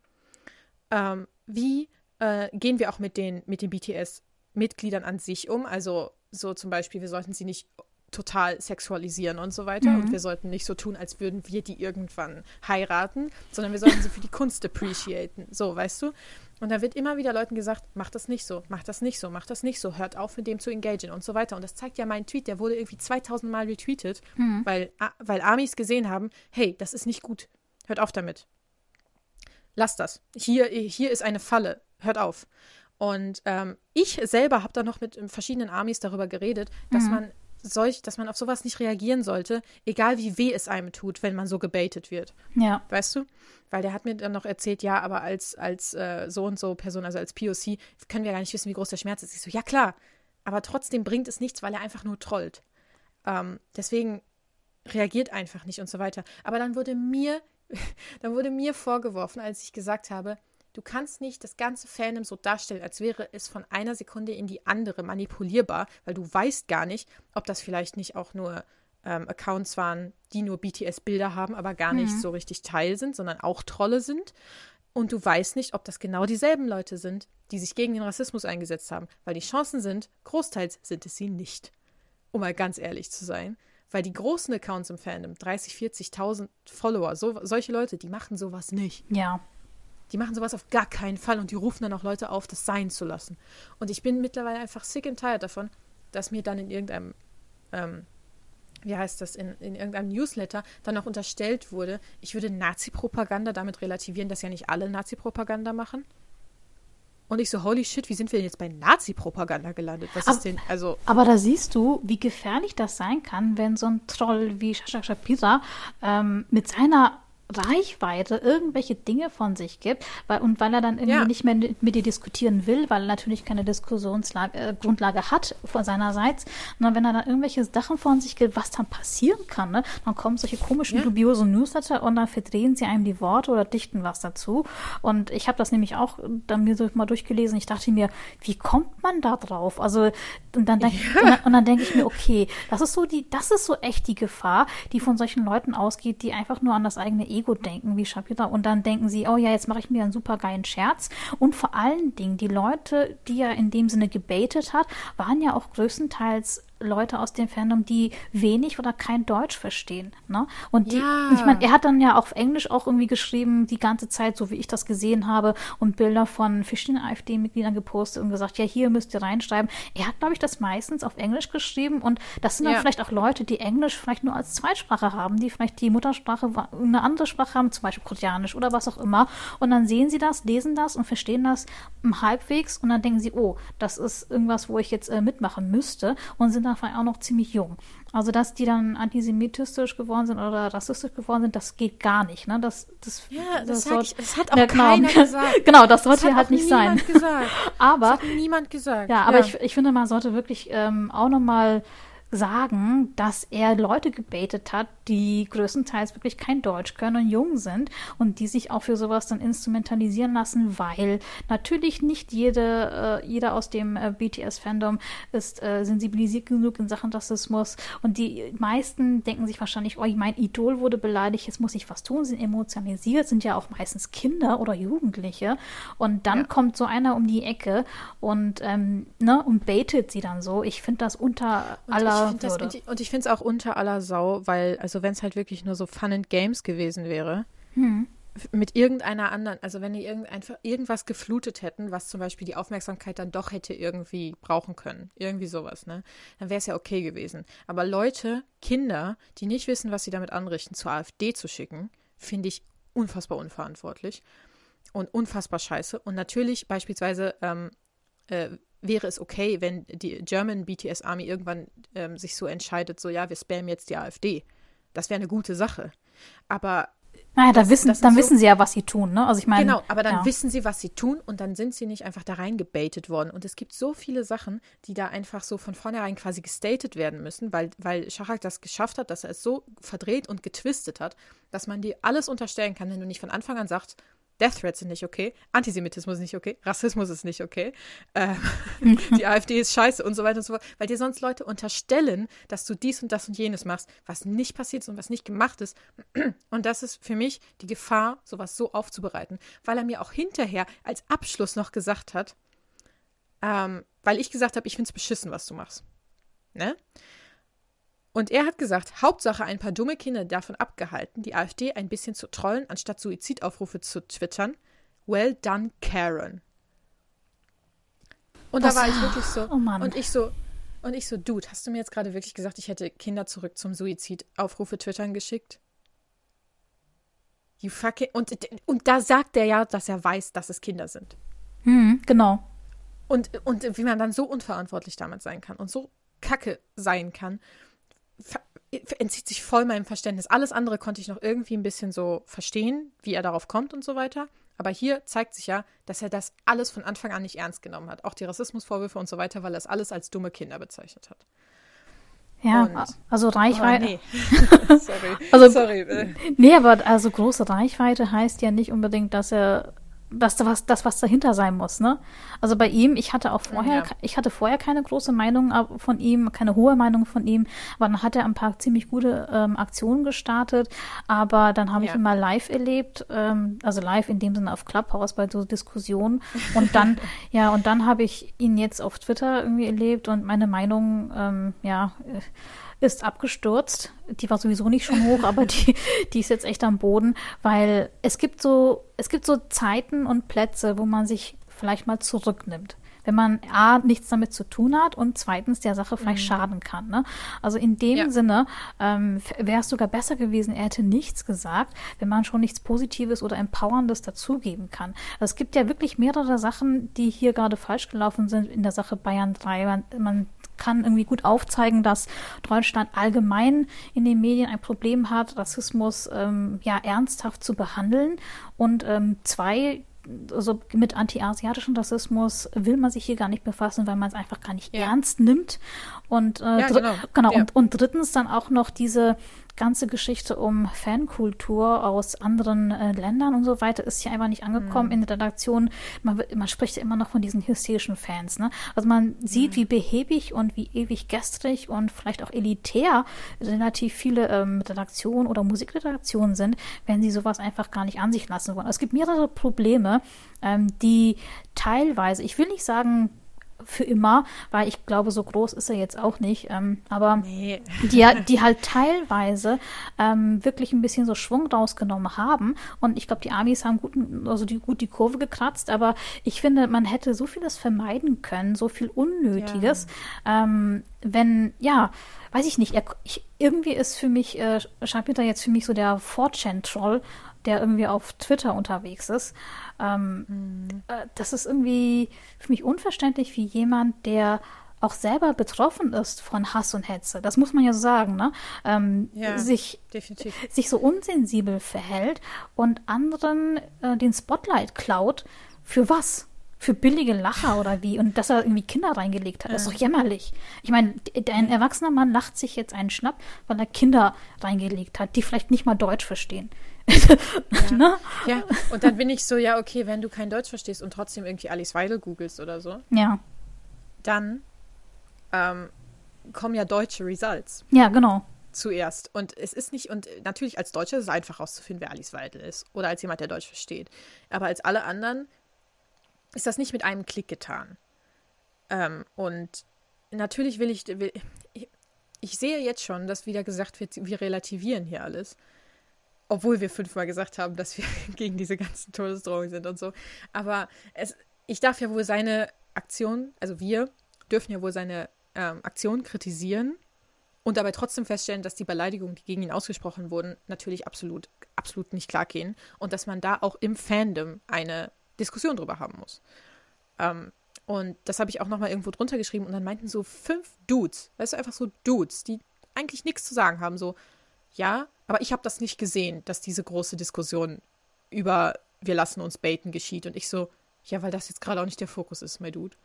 Wie gehen wir auch mit den BTS-Mitgliedern an sich um? Also so zum Beispiel, wir sollten sie nicht total sexualisieren und so weiter. Und wir sollten nicht so tun, als würden wir die irgendwann heiraten, sondern wir sollten sie für die Kunst appreciaten. So, weißt du? Und da wird immer wieder Leuten gesagt, mach das nicht so, mach das nicht so, mach das nicht so, hört auf, mit dem zu engagieren und so weiter. Und das zeigt ja mein Tweet, der wurde irgendwie 2000 Mal retweetet, weil Amis gesehen haben, hey, das ist nicht gut, hört auf damit. Lasst das. Hier ist eine Falle, hört auf. Und ich selber habe da noch mit verschiedenen Amis darüber geredet, dass man auf sowas nicht reagieren sollte, egal wie weh es einem tut, wenn man so gebaitet wird. Ja. Weißt du? Weil der hat mir dann noch erzählt, ja, aber als so und so Person, also als POC, können wir gar nicht wissen, wie groß der Schmerz ist. Ich so, ja klar, aber trotzdem bringt es nichts, weil er einfach nur trollt. Deswegen reagiert einfach nicht und so weiter. Aber dann wurde mir vorgeworfen, als ich gesagt habe, du kannst nicht das ganze Fandom so darstellen, als wäre es von einer Sekunde in die andere manipulierbar, weil du weißt gar nicht, ob das vielleicht nicht auch nur Accounts waren, die nur BTS-Bilder haben, aber gar nicht so richtig Teil sind, sondern auch Trolle sind. Und du weißt nicht, ob das genau dieselben Leute sind, die sich gegen den Rassismus eingesetzt haben. Weil die Chancen sind, großteils sind es sie nicht. Um mal ganz ehrlich zu sein. Weil die großen Accounts im Fandom, 30.000, 40.000 Follower, solche Leute, die machen sowas nicht. Ja. Die machen sowas auf gar keinen Fall und die rufen dann auch Leute auf, das sein zu lassen. Und ich bin mittlerweile einfach sick and tired davon, dass mir dann in irgendeinem, in irgendeinem Newsletter dann auch unterstellt wurde, ich würde Nazi-Propaganda damit relativieren, dass ja nicht alle Nazi-Propaganda machen. Und ich so, holy shit, wie sind wir denn jetzt bei Nazi-Propaganda gelandet? Was ist denn, also... Aber da siehst du, wie gefährlich das sein kann, wenn so ein Troll wie Shasha Shapira mit seiner Reichweite irgendwelche Dinge von sich gibt, weil er dann irgendwie nicht mehr mit dir diskutieren will, weil er natürlich keine Diskussionsgrundlage hat von seinerseits. Und wenn er dann irgendwelche Sachen von sich gibt, was dann passieren kann, ne? Dann kommen solche komischen, dubiosen Newsletter und dann verdrehen sie einem die Worte oder dichten was dazu. Und ich habe das nämlich auch dann mir so mal durchgelesen. Ich dachte mir, wie kommt man da drauf? Also und dann denke ich mir, okay, das ist so echt die Gefahr, die von solchen Leuten ausgeht, die einfach nur an das eigene Ego denken, wie Shapira, und dann denken sie, oh ja, jetzt mache ich mir einen super geilen Scherz. Und vor allen Dingen, die Leute, die er in dem Sinne gebaitet hat, waren ja auch größtenteils Leute aus dem Fandom, die wenig oder kein Deutsch verstehen. Ne? Und ich meine, er hat dann ja auf Englisch auch irgendwie geschrieben, die ganze Zeit, so wie ich das gesehen habe, und Bilder von verschiedenen AfD-Mitgliedern gepostet und gesagt, ja, hier müsst ihr reinschreiben. Er hat, glaube ich, das meistens auf Englisch geschrieben und das sind dann vielleicht auch Leute, die Englisch vielleicht nur als Zweitsprache haben, die vielleicht die Muttersprache eine andere Sprache haben, zum Beispiel Koreanisch oder was auch immer. Und dann sehen sie das, lesen das und verstehen das halbwegs und dann denken sie, oh, das ist irgendwas, wo ich jetzt mitmachen müsste und sind dann Kinder vor allem auch noch ziemlich jung. Also, dass die dann antisemitisch geworden sind oder rassistisch geworden sind, das geht gar nicht. Ne? Das sag ich, das hat auch keiner gesagt. Genau, das sollte ja halt nicht sein. Gesagt. Aber, das hat niemand gesagt. Ja, aber ich finde, man sollte wirklich auch nochmal sagen, dass er Leute gebaitet hat, die größtenteils wirklich kein Deutsch können und jung sind und die sich auch für sowas dann instrumentalisieren lassen, weil natürlich nicht jeder aus dem BTS-Fandom ist sensibilisiert genug in Sachen Rassismus und die meisten denken sich wahrscheinlich, oh, mein Idol wurde beleidigt, jetzt muss ich was tun, sind emotionalisiert, sind ja auch meistens Kinder oder Jugendliche und dann kommt so einer um die Ecke und und baitet sie dann so. Ich finde das unter aller Und ich finde es auch unter aller Sau, weil, also wenn es halt wirklich nur so Fun and Games gewesen wäre, mit irgendeiner anderen, also wenn die irgendwas geflutet hätten, was zum Beispiel die Aufmerksamkeit dann doch hätte irgendwie brauchen können, irgendwie sowas, ne, dann wäre es ja okay gewesen. Aber Leute, Kinder, die nicht wissen, was sie damit anrichten, zur AfD zu schicken, finde ich unfassbar unverantwortlich und unfassbar scheiße. Und natürlich beispielsweise wäre es okay, wenn die German BTS Army irgendwann sich so entscheidet, so ja, wir spammen jetzt die AfD. Das wäre eine gute Sache. Aber naja, dann wissen sie ja, was sie tun, ne? Also ich meine, genau, aber dann wissen sie, was sie tun und dann sind sie nicht einfach da reingebaitet worden. Und es gibt so viele Sachen, die da einfach so von vornherein quasi gestatet werden müssen, weil Shahak das geschafft hat, dass er es so verdreht und getwistet hat, dass man dir alles unterstellen kann, wenn du nicht von Anfang an sagst, Death Threats sind nicht okay, Antisemitismus ist nicht okay, Rassismus ist nicht okay, die AfD ist scheiße und so weiter und so fort, weil dir sonst Leute unterstellen, dass du dies und das und jenes machst, was nicht passiert ist und was nicht gemacht ist. Und das ist für mich die Gefahr, sowas so aufzubereiten, weil er mir auch hinterher als Abschluss noch gesagt hat, weil ich gesagt habe, ich finde es beschissen, was du machst. Ne? Und er hat gesagt, Hauptsache ein paar dumme Kinder davon abgehalten, die AfD ein bisschen zu trollen, anstatt Suizidaufrufe zu twittern. Well done, Karen. Und da war ich wirklich so, oh Mann. und ich so, Dude, hast du mir jetzt gerade wirklich gesagt, ich hätte Kinder zurück zum Suizidaufrufe twittern geschickt? You fucking, und da sagt er ja, dass er weiß, dass es Kinder sind. Genau. Und wie man dann so unverantwortlich damit sein kann und so kacke sein kann, entzieht sich voll meinem Verständnis. Alles andere konnte ich noch irgendwie ein bisschen so verstehen, wie er darauf kommt und so weiter. Aber hier zeigt sich ja, dass er das alles von Anfang an nicht ernst genommen hat. Auch die Rassismusvorwürfe und so weiter, weil er es alles als dumme Kinder bezeichnet hat. Ja, also Reichweite. Oh, nee. Sorry. Nee, aber also große Reichweite heißt ja nicht unbedingt, dass er was dahinter sein muss, ne? Also bei ihm, ich hatte vorher keine große Meinung von ihm, keine hohe Meinung von ihm, aber dann hat er ein paar ziemlich gute Aktionen gestartet, aber dann habe ich ihn mal live erlebt, also live in dem Sinne auf Clubhouse bei so Diskussionen und dann, und dann habe ich ihn jetzt auf Twitter irgendwie erlebt und meine Meinung, ist abgestürzt. Die war sowieso nicht schon hoch, aber die ist jetzt echt am Boden, weil es gibt so Zeiten und Plätze, wo man sich vielleicht mal zurücknimmt. Wenn man A, nichts damit zu tun hat und zweitens der Sache vielleicht schaden kann. Ne? Also in dem Sinne wäre es sogar besser gewesen, er hätte nichts gesagt, wenn man schon nichts Positives oder Empowerndes dazugeben kann. Also es gibt ja wirklich mehrere Sachen, die hier gerade falsch gelaufen sind in der Sache Bayern 3. Man kann irgendwie gut aufzeigen, dass Deutschland allgemein in den Medien ein Problem hat, Rassismus ernsthaft zu behandeln. Und zwei, also mit anti-asiatischem Rassismus will man sich hier gar nicht befassen, weil man es einfach gar nicht ernst nimmt. Und und drittens dann auch noch diese ganze Geschichte um Fankultur aus anderen Ländern und so weiter ist hier einfach nicht angekommen in der Redaktion. Man spricht ja immer noch von diesen hysterischen Fans. Ne? Also man sieht, wie behäbig und wie ewig gestrig und vielleicht auch elitär relativ viele Redaktionen oder Musikredaktionen sind, wenn sie sowas einfach gar nicht an sich lassen wollen. Es gibt mehrere Probleme, die teilweise, ich will nicht sagen, für immer, weil ich glaube, so groß ist er jetzt auch nicht, aber die halt teilweise wirklich ein bisschen so Schwung rausgenommen haben und ich glaube, die Amis haben gut die Kurve gekratzt, aber ich finde, man hätte so vieles vermeiden können, so viel Unnötiges, wenn, weiß ich nicht, irgendwie ist für mich, Schapira jetzt für mich so der 4chan-Troll, der irgendwie auf Twitter unterwegs ist. Das ist irgendwie für mich unverständlich, wie jemand, der auch selber betroffen ist von Hass und Hetze, das muss man ja so sagen, ne? Definitiv. Sich so unsensibel verhält und anderen den Spotlight klaut. Für was? Für billige Lacher oder wie? Und dass er irgendwie Kinder reingelegt hat, ist doch jämmerlich. Ich meine, ein erwachsener Mann lacht sich jetzt einen Schnapp, weil er Kinder reingelegt hat, die vielleicht nicht mal Deutsch verstehen. Ne? Ja, und dann bin ich so, ja, okay, wenn du kein Deutsch verstehst und trotzdem irgendwie Alice Weidel googelst oder so, dann kommen ja deutsche Results. Ja, genau. Zuerst. Und es ist nicht, und natürlich als Deutscher ist es einfach rauszufinden, wer Alice Weidel ist. Oder als jemand, der Deutsch versteht. Aber als alle anderen ist das nicht mit einem Klick getan. Und natürlich ich sehe jetzt schon, dass wieder gesagt wird, wir relativieren hier alles. Obwohl wir 5-mal gesagt haben, dass wir gegen diese ganzen Todesdrohungen sind und so. Aber ich darf ja wohl seine Aktion, also wir dürfen ja wohl seine Aktion kritisieren und dabei trotzdem feststellen, dass die Beleidigungen, die gegen ihn ausgesprochen wurden, natürlich absolut nicht klar gehen und dass man da auch im Fandom eine Diskussion drüber haben muss. Und das habe ich auch nochmal irgendwo drunter geschrieben und dann meinten so 5 Dudes, weißt du, einfach so Dudes, die eigentlich nichts zu sagen haben, so, ja, aber ich habe das nicht gesehen, dass diese große Diskussion über wir lassen uns baiten geschieht und ich so, ja, weil das jetzt gerade auch nicht der Fokus ist, mein Dude.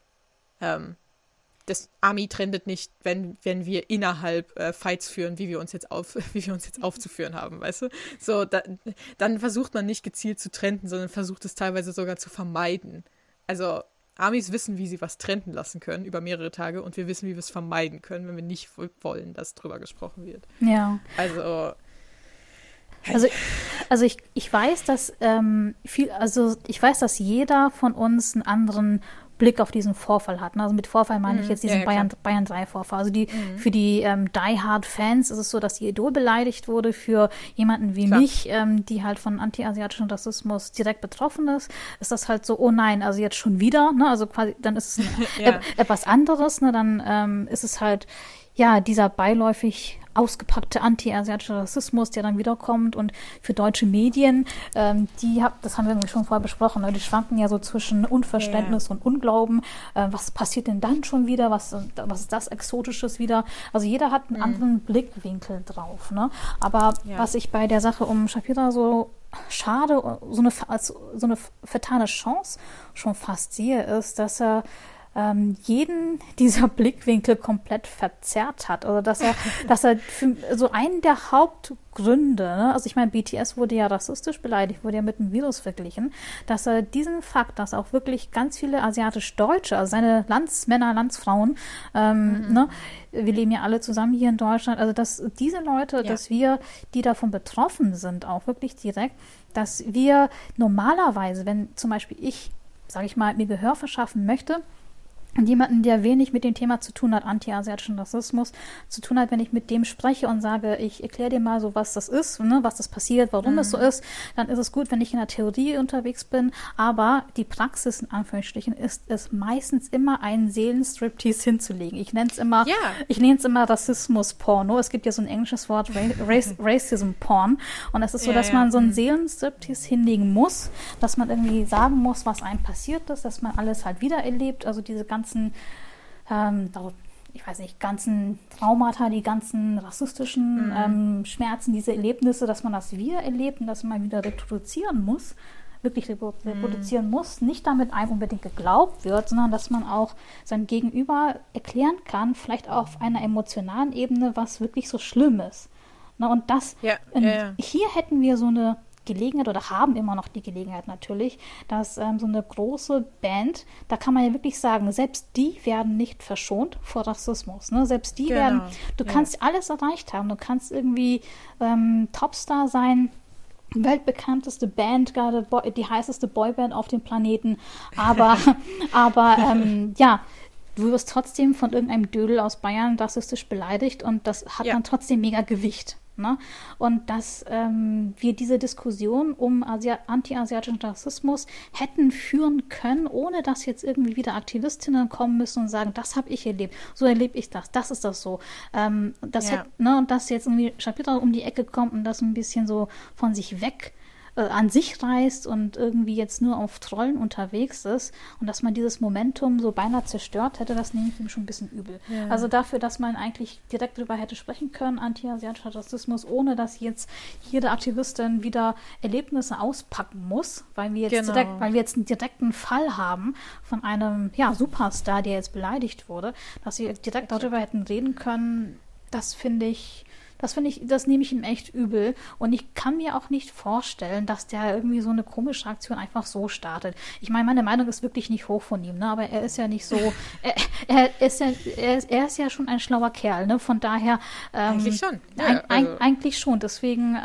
Das Army trendet nicht, wenn wir innerhalb Fights führen, wie wir uns jetzt aufzuführen haben, weißt du? So, dann versucht man nicht gezielt zu trenden, sondern versucht es teilweise sogar zu vermeiden. Also Armys wissen, wie sie was trenden lassen können über mehrere Tage und wir wissen, wie wir es vermeiden können, wenn wir nicht wollen, dass drüber gesprochen wird. Ja. Also ich weiß, dass ich weiß, dass jeder von uns einen anderen Blick auf diesen Vorfall hat. Also mit Vorfall meine ich jetzt diesen Bayern 3 Vorfall. Also für die Die-Hard-Fans ist es so, dass ihr Idol beleidigt wurde. Für jemanden wie mich, die halt von anti-asiatischem Rassismus direkt betroffen ist das halt so, oh nein, also jetzt schon wieder. Ne? Also quasi, dann ist es etwas anderes. Ne? Dann ist es halt dieser beiläufig ausgepackte anti-asiatische Rassismus, der dann wiederkommt und für deutsche Medien, das haben wir irgendwie schon vorher besprochen, ne? Die schwanken ja so zwischen Unverständnis und Unglauben. Was passiert denn dann schon wieder? Was ist das Exotisches wieder? Also jeder hat einen anderen Blickwinkel drauf. Ne? Aber was ich bei der Sache um Shapira so schade, so eine vertane Chance schon fast sehe, ist, dass er jeden dieser Blickwinkel komplett verzerrt hat. Also dass er für so einen der Hauptgründe, ne? Also ich meine, BTS wurde ja rassistisch beleidigt, wurde ja mit einem Virus verglichen, dass er diesen Fakt, dass auch wirklich ganz viele asiatisch-Deutsche, also seine Landsmänner, Landsfrauen, ne? Wir leben ja alle zusammen hier in Deutschland, also dass diese Leute, dass wir, die davon betroffen sind, auch wirklich direkt, dass wir normalerweise, wenn zum Beispiel ich, sage ich mal, mir Gehör verschaffen möchte, und jemanden, der wenig mit dem Thema zu tun hat, anti-asiatischen Rassismus, zu tun hat, wenn ich mit dem spreche und sage, ich erkläre dir mal so, was das ist, ne, was das passiert, warum es so ist, dann ist es gut, wenn ich in der Theorie unterwegs bin, aber die Praxis, in Anführungsstrichen, ist es meistens immer einen Seelenstriptease hinzulegen. Ich nenne es immer Rassismus-Porno. Es gibt ja so ein englisches Wort, Racism-Porn, und es ist so, dass man so einen Seelenstriptease hinlegen muss, dass man irgendwie sagen muss, was einem passiert ist, dass man alles halt wieder erlebt, also diese ganzen ganzen Traumata, die ganzen rassistischen Schmerzen, diese Erlebnisse, dass man das wieder erlebt und dass man wieder reproduzieren muss, nicht damit einem unbedingt geglaubt wird, sondern dass man auch sein Gegenüber erklären kann, vielleicht auf einer emotionalen Ebene, was wirklich so schlimm ist. Na, und hier hätten wir so eine Gelegenheit oder haben immer noch die Gelegenheit natürlich, dass so eine große Band, da kann man ja wirklich sagen, selbst die werden nicht verschont vor Rassismus. Ne? Selbst die du kannst alles erreicht haben, du kannst irgendwie Topstar sein, weltbekannteste Band, gerade die heißeste Boyband auf dem Planeten, aber du wirst trotzdem von irgendeinem Dödel aus Bayern rassistisch beleidigt und das hat dann trotzdem mega Gewicht. Ne? Und dass wir diese Diskussion um anti-asiatischen Rassismus hätten führen können, ohne dass jetzt irgendwie wieder Aktivistinnen kommen müssen und sagen, das habe ich erlebt, so erlebe ich das ist das so. Und dass jetzt irgendwie Shapira um die Ecke kommt und das ein bisschen so von sich weg an sich reißt und irgendwie jetzt nur auf Trollen unterwegs ist und dass man dieses Momentum so beinahe zerstört hätte, das nehme ich ihm schon ein bisschen übel. Ja. Also dafür, dass man eigentlich direkt darüber hätte sprechen können, anti-asiatischer Rassismus, ohne dass jetzt jede Aktivistin wieder Erlebnisse auspacken muss, weil wir jetzt einen direkten Fall haben von einem Superstar, der jetzt beleidigt wurde, dass sie direkt darüber hätten reden können, das nehme ich ihm echt übel. Und ich kann mir auch nicht vorstellen, dass der irgendwie so eine komische Aktion einfach so startet. Ich meine, meine Meinung ist wirklich nicht hoch von ihm, ne? Aber er ist ja nicht so, er ist ja schon ein schlauer Kerl, ne? Von daher eigentlich schon. Ja, eigentlich schon. Deswegen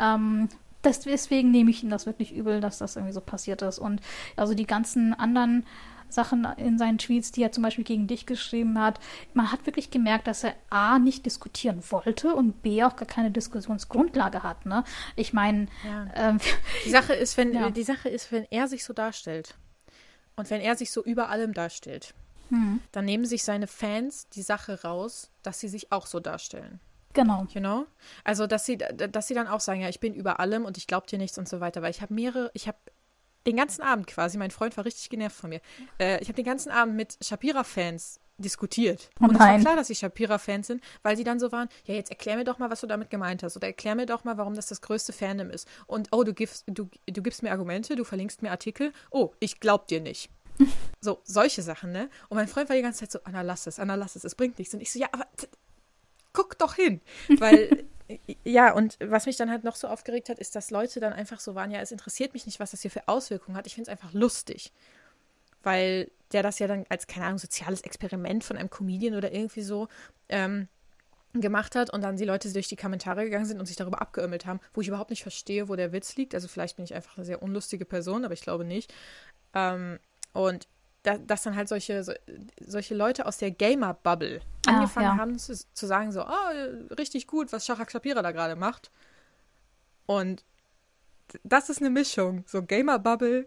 nehme ich ihm das wirklich übel, dass das irgendwie so passiert ist. Und also die ganzen anderen Sachen in seinen Tweets, die er zum Beispiel gegen dich geschrieben hat, man hat wirklich gemerkt, dass er A, nicht diskutieren wollte und B, auch gar keine Diskussionsgrundlage hat. Ne? Ich meine... Die Sache ist, wenn er sich so darstellt und wenn er sich so über allem darstellt, dann nehmen sich seine Fans die Sache raus, dass sie sich auch so darstellen. Genau. You know? Also, dass sie dann auch sagen, ja, ich bin über allem und ich glaube dir nichts und so weiter, weil ich habe den ganzen Abend quasi, mein Freund war richtig genervt von mir, ich habe den ganzen Abend mit Shapira-Fans diskutiert. Und es war klar, dass sie Shapira-Fans sind, weil sie dann so waren, ja, jetzt erklär mir doch mal, was du damit gemeint hast oder erklär mir doch mal, warum das größte Fandom ist. Und, du gibst mir Argumente, du verlinkst mir Artikel, ich glaub dir nicht. So, solche Sachen, ne? Und mein Freund war die ganze Zeit so, Anna, lass es, es bringt nichts. Und ich so, ja, aber guck doch hin. Weil... Ja, und was mich dann halt noch so aufgeregt hat, ist, dass Leute dann einfach so waren, ja, es interessiert mich nicht, was das hier für Auswirkungen hat. Ich finde es einfach lustig. Weil der das ja dann als, keine Ahnung, soziales Experiment von einem Comedian oder irgendwie so gemacht hat und dann die Leute durch die Kommentare gegangen sind und sich darüber abgeömmelt haben, wo ich überhaupt nicht verstehe, wo der Witz liegt. Also vielleicht bin ich einfach eine sehr unlustige Person, aber ich glaube nicht. Und dass dann halt solche Leute aus der Gamer-Bubble angefangen haben zu sagen so, richtig gut, was Shahak Shapira da gerade macht. Und das ist eine Mischung. So Gamer-Bubble,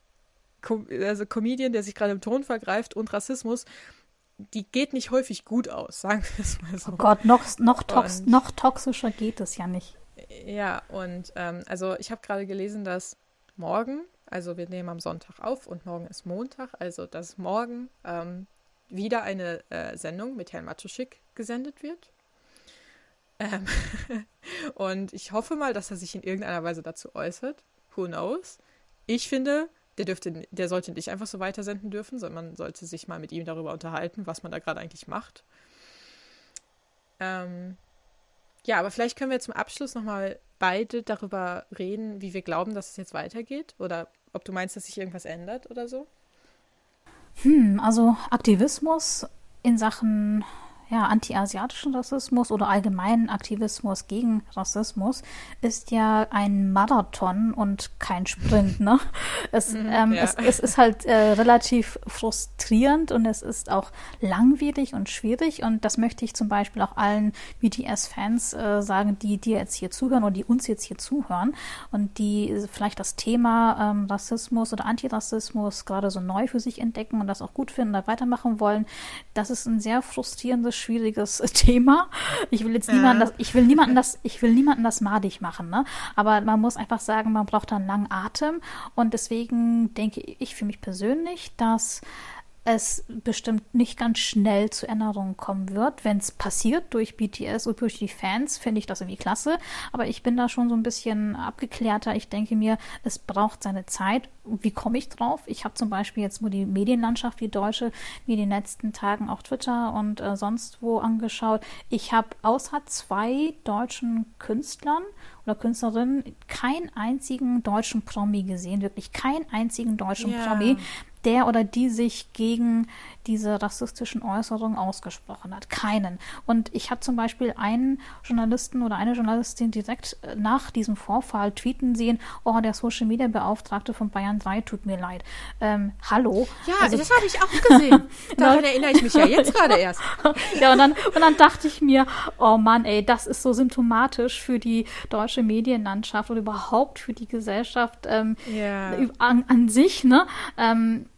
also Comedian, der sich gerade im Ton vergreift und Rassismus, die geht nicht häufig gut aus, sagen wir es mal so. Oh Gott, noch toxischer geht es ja nicht. Ja, und also ich habe gerade gelesen, dass morgen, also wir nehmen am Sonntag auf und morgen ist Montag, also dass morgen wieder eine Sendung mit Herrn Matuschik gesendet wird. Und ich hoffe mal, dass er sich in irgendeiner Weise dazu äußert. Who knows? Ich finde, der sollte nicht einfach so weitersenden dürfen, sondern man sollte sich mal mit ihm darüber unterhalten, was man da gerade eigentlich macht. Ja, aber vielleicht können wir zum Abschluss nochmal beide darüber reden, wie wir glauben, dass es jetzt weitergeht. Oder ob du meinst, dass sich irgendwas ändert oder so? Also Aktivismus in Sachen anti-asiatischen Rassismus oder allgemeinen Aktivismus gegen Rassismus ist ja ein Marathon und kein Sprint, ne? Es ist halt relativ frustrierend und es ist auch langwierig und schwierig und das möchte ich zum Beispiel auch allen BTS-Fans sagen, die dir jetzt hier zuhören oder die uns jetzt hier zuhören und die vielleicht das Thema Rassismus oder Antirassismus gerade so neu für sich entdecken und das auch gut finden oder weitermachen wollen. Das ist ein sehr frustrierendes, schwieriges Thema. Ich will jetzt niemanden das madig machen, ne? Aber man muss einfach sagen, man braucht da einen langen Atem und deswegen denke ich für mich persönlich, dass es bestimmt nicht ganz schnell zu Änderungen kommen wird. Wenn es passiert durch BTS und durch die Fans, finde ich das irgendwie klasse. Aber ich bin da schon so ein bisschen abgeklärter. Ich denke mir, es braucht seine Zeit. Wie komme ich drauf? Ich habe zum Beispiel jetzt nur die Medienlandschaft, die deutsche, mir in den letzten Tagen auch Twitter und sonst wo angeschaut. Ich habe außer 2 deutschen Künstlern oder Künstlerinnen keinen einzigen deutschen Promi gesehen. Wirklich keinen einzigen deutschen Promi, der oder die sich gegen diese rassistischen Äußerungen ausgesprochen hat. Keinen. Und ich habe zum Beispiel einen Journalisten oder eine Journalistin direkt nach diesem Vorfall tweeten sehen, der Social-Media-Beauftragte von Bayern 3 tut mir leid. Hallo? Ja, also, das habe ich auch gesehen. Daran erinnere ich mich ja jetzt gerade erst. Ja, und dann dachte ich mir, oh Mann, ey, das ist so symptomatisch für die deutsche Medienlandschaft und überhaupt für die Gesellschaft an sich, ne?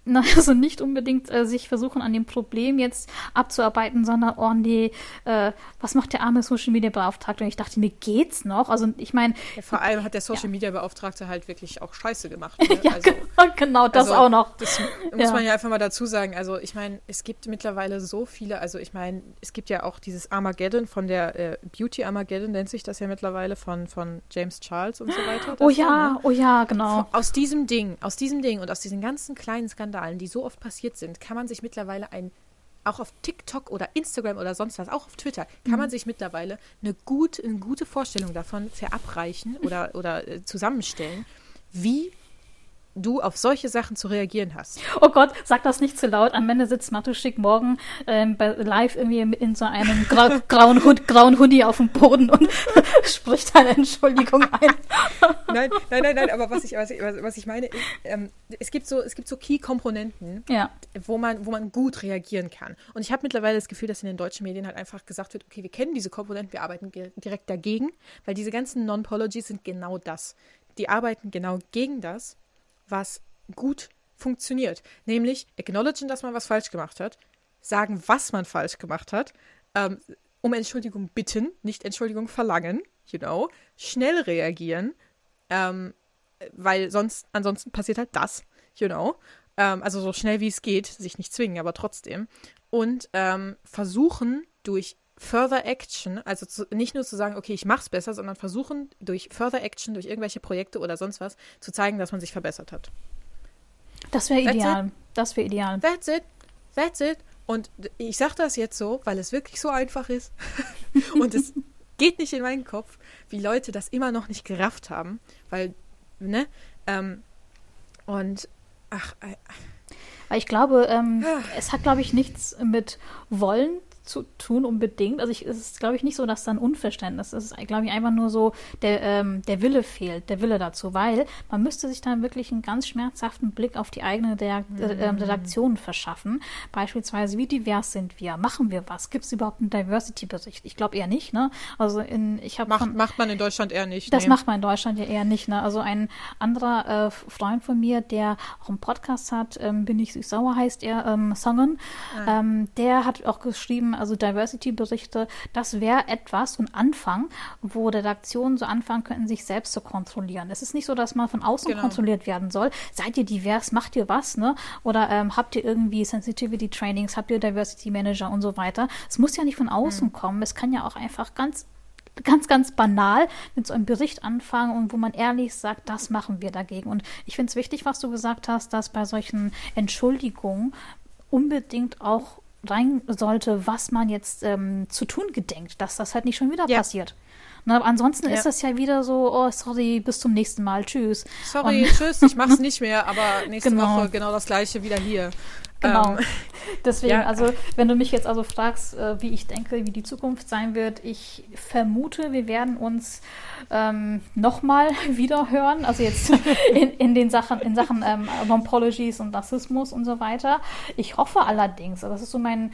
also nicht unbedingt sich versuchen, an dem Problem jetzt abzuarbeiten, sondern, oh nee, was macht der arme Social-Media-Beauftragte? Und ich dachte, mir geht's noch. Also ich meine... Ja, vor allem hat der Social-Media-Beauftragte halt wirklich auch Scheiße gemacht. Ne? Ja, also, genau, das auch noch. Das muss man ja einfach mal dazu sagen. Also ich meine, es gibt mittlerweile so viele, also ich meine, es gibt ja auch dieses Armageddon von der Beauty Armageddon, nennt sich das ja mittlerweile von James Charles und so weiter. Oh ja, genau. Aus diesem Ding und aus diesen ganzen kleinen Skandalen, die so oft passiert sind, kann man sich mittlerweile auch auf TikTok oder Instagram oder sonst was, auch auf Twitter, kann man sich mittlerweile eine gute Vorstellung davon verabreichen oder zusammenstellen, wie du auf solche Sachen zu reagieren hast. Oh Gott, sag das nicht zu laut. Am Ende sitzt Matuschik morgen live irgendwie in so einem grauen Hoodie auf dem Boden und spricht eine Entschuldigung ein. Nein, aber was ich meine ist, es gibt so Key-Komponenten, wo man gut reagieren kann. Und ich habe mittlerweile das Gefühl, dass in den deutschen Medien halt einfach gesagt wird, okay, wir kennen diese Komponenten, wir arbeiten direkt dagegen, weil diese ganzen Non-Pologies sind genau das. Die arbeiten genau gegen das, was gut funktioniert. Nämlich acknowledgen, dass man was falsch gemacht hat, sagen, was man falsch gemacht hat, um Entschuldigung bitten, nicht Entschuldigung verlangen, schnell reagieren, weil ansonsten passiert halt das, also so schnell wie es geht, sich nicht zwingen, aber trotzdem. Und versuchen durch Further Action, also nicht nur zu sagen, okay, ich mach's besser, sondern versuchen durch Further Action, durch irgendwelche Projekte oder sonst was, zu zeigen, dass man sich verbessert hat. Das wäre ideal. Das wäre ideal. That's it. Und ich sage das jetzt so, weil es wirklich so einfach ist. Und es geht nicht in meinen Kopf, wie Leute das immer noch nicht gerafft haben. Weil, und, Weil ich glaube, es hat, glaube ich, nichts mit Wollen zu tun unbedingt. Also es ist, glaube ich, nicht so, dass da ein Unverständnis ist. Es ist, glaube ich, einfach nur so, der Wille fehlt, der Wille dazu, weil man müsste sich dann wirklich einen ganz schmerzhaften Blick auf die eigene Redaktion verschaffen. Beispielsweise, wie divers sind wir? Machen wir was? Gibt es überhaupt einen Diversity-Bericht? Ich glaube eher nicht, ne? Also macht man in Deutschland eher nicht. Das macht man in Deutschland ja eher nicht, ne? Also ein anderer Freund von mir, der auch einen Podcast hat, Bin ich süß sauer heißt er, Songen, der hat auch geschrieben, also Diversity-Berichte, das wäre etwas, ein Anfang, wo Redaktionen so anfangen könnten, sich selbst zu kontrollieren. Es ist nicht so, dass man von außen kontrolliert werden soll. Seid ihr divers? Macht ihr was? Ne? Oder habt ihr irgendwie Sensitivity-Trainings? Habt ihr Diversity-Manager und so weiter? Es muss ja nicht von außen kommen. Es kann ja auch einfach ganz banal mit so einem Bericht anfangen und wo man ehrlich sagt, das machen wir dagegen. Und ich finde es wichtig, was du gesagt hast, dass bei solchen Entschuldigungen unbedingt auch rein sollte, was man jetzt zu tun gedenkt, dass das halt nicht schon wieder passiert. Na, ansonsten ist das ja wieder so, oh, sorry, bis zum nächsten Mal, tschüss. Sorry, tschüss, ich mach's nicht mehr, aber nächste Woche genau das Gleiche wieder hier. Genau. Deswegen, also wenn du mich jetzt also fragst, wie ich denke, wie die Zukunft sein wird, ich vermute, wir werden uns nochmal wieder hören, also jetzt in Sachen Non-Pologies und Rassismus und so weiter. Ich hoffe allerdings, das ist so meine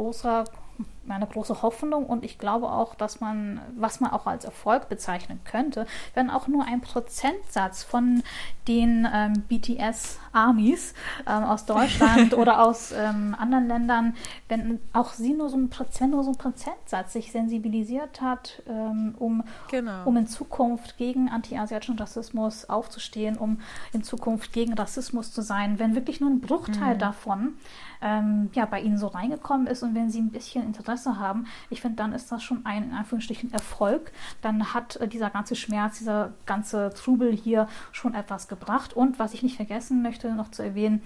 große Hoffnung und ich glaube auch, dass was man auch als Erfolg bezeichnen könnte, wenn auch nur ein Prozentsatz von den BTS-Armies aus Deutschland oder aus anderen Ländern, wenn auch sie nur so ein Prozentsatz sich sensibilisiert hat, um in Zukunft gegen anti-asiatischen Rassismus aufzustehen, um in Zukunft gegen Rassismus zu sein, wenn wirklich nur ein Bruchteil davon bei ihnen so reingekommen ist und wenn sie ein bisschen Interesse haben, ich finde, dann ist das schon ein, in Anführungsstrichen, Erfolg. Dann hat dieser ganze Schmerz, dieser ganze Trubel hier schon etwas gebracht. Und was ich nicht vergessen möchte, noch zu erwähnen,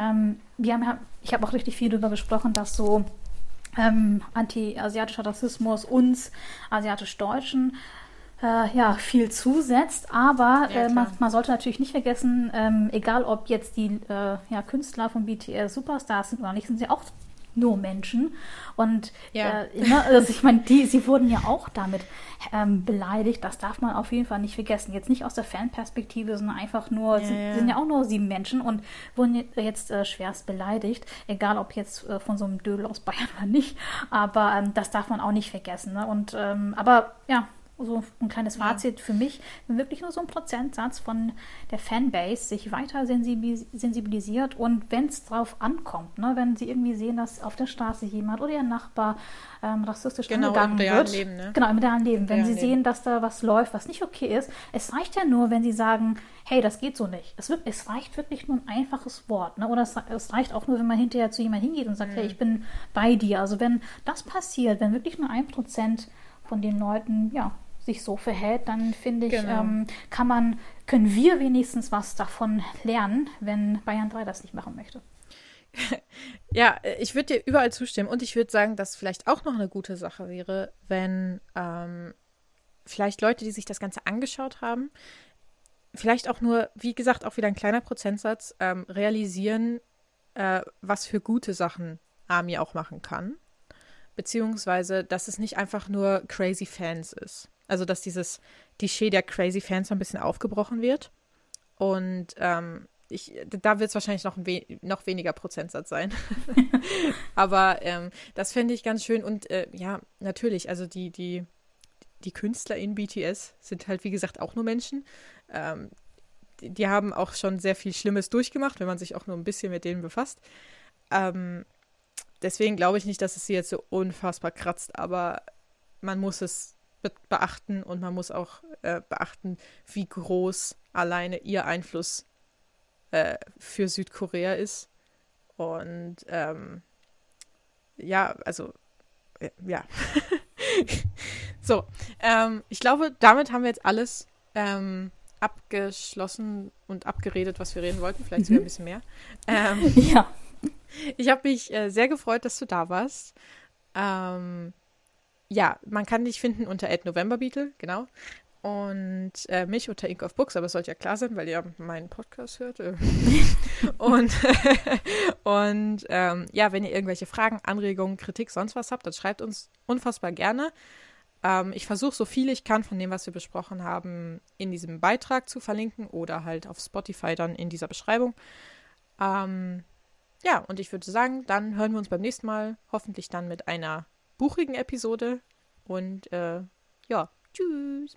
ich habe auch richtig viel darüber gesprochen, dass so anti-asiatischer Rassismus uns asiatisch-Deutschen viel zusetzt, aber man sollte natürlich nicht vergessen, egal ob jetzt die Künstler von BTS Superstars sind oder nicht, sind sie auch nur Menschen und also ich meine, sie wurden ja auch damit beleidigt, das darf man auf jeden Fall nicht vergessen, jetzt nicht aus der Fanperspektive, sondern einfach nur, sind ja auch nur 7 Menschen und wurden jetzt schwerst beleidigt, egal ob jetzt von so einem Dödel aus Bayern oder nicht, aber das darf man auch nicht vergessen, ne? Und aber ja, so ein kleines Fazit für mich, wenn wirklich nur so ein Prozentsatz von der Fanbase sich weiter sensibilisiert und wenn es drauf ankommt, ne, wenn sie irgendwie sehen, dass auf der Straße jemand oder ihr Nachbar rassistisch angegangen wird. Leben, ne? Genau, im realen Leben. Wenn sie sehen, dass da was läuft, was nicht okay ist. Es reicht ja nur, wenn sie sagen, hey, das geht so nicht. Es reicht wirklich nur ein einfaches Wort. Ne? Oder es reicht auch nur, wenn man hinterher zu jemandem hingeht und sagt, hey, ich bin bei dir. Also wenn das passiert, wenn wirklich nur 1% von den Leuten, sich so verhält, dann finde ich, können wir wenigstens was davon lernen, wenn Bayern 3 das nicht machen möchte. Ja, ich würde dir überall zustimmen und ich würde sagen, dass vielleicht auch noch eine gute Sache wäre, wenn vielleicht Leute, die sich das Ganze angeschaut haben, vielleicht auch nur, wie gesagt, auch wieder ein kleiner Prozentsatz, realisieren, was für gute Sachen Army auch machen kann. Beziehungsweise, dass es nicht einfach nur Crazy Fans ist. Also, dass dieses Klischee der Crazy Fans so ein bisschen aufgebrochen wird. Und da wird es wahrscheinlich noch weniger Prozentsatz sein. Aber das fände ich ganz schön. Und natürlich, also die Künstler in BTS sind halt, wie gesagt, auch nur Menschen. Die haben auch schon sehr viel Schlimmes durchgemacht, wenn man sich auch nur ein bisschen mit denen befasst. Deswegen glaube ich nicht, dass es sie jetzt so unfassbar kratzt, aber man muss es beachten und man muss auch beachten, wie groß alleine ihr Einfluss für Südkorea ist. Und ja. So, ich glaube, damit haben wir jetzt alles abgeschlossen und abgeredet, was wir reden wollten. Vielleicht sogar ein bisschen mehr. Ja. Ich habe mich sehr gefreut, dass du da warst. Man kann dich finden unter @novemberbeetle, genau. Und mich unter Ink of Books, aber es sollte ja klar sein, weil ihr meinen Podcast hört. Und wenn ihr irgendwelche Fragen, Anregungen, Kritik, sonst was habt, dann schreibt uns unfassbar gerne. Ich versuche so viel ich kann von dem, was wir besprochen haben, in diesem Beitrag zu verlinken oder halt auf Spotify dann in dieser Beschreibung. Und ich würde sagen, dann hören wir uns beim nächsten Mal, hoffentlich dann mit einer buchigen Episode. Und tschüss.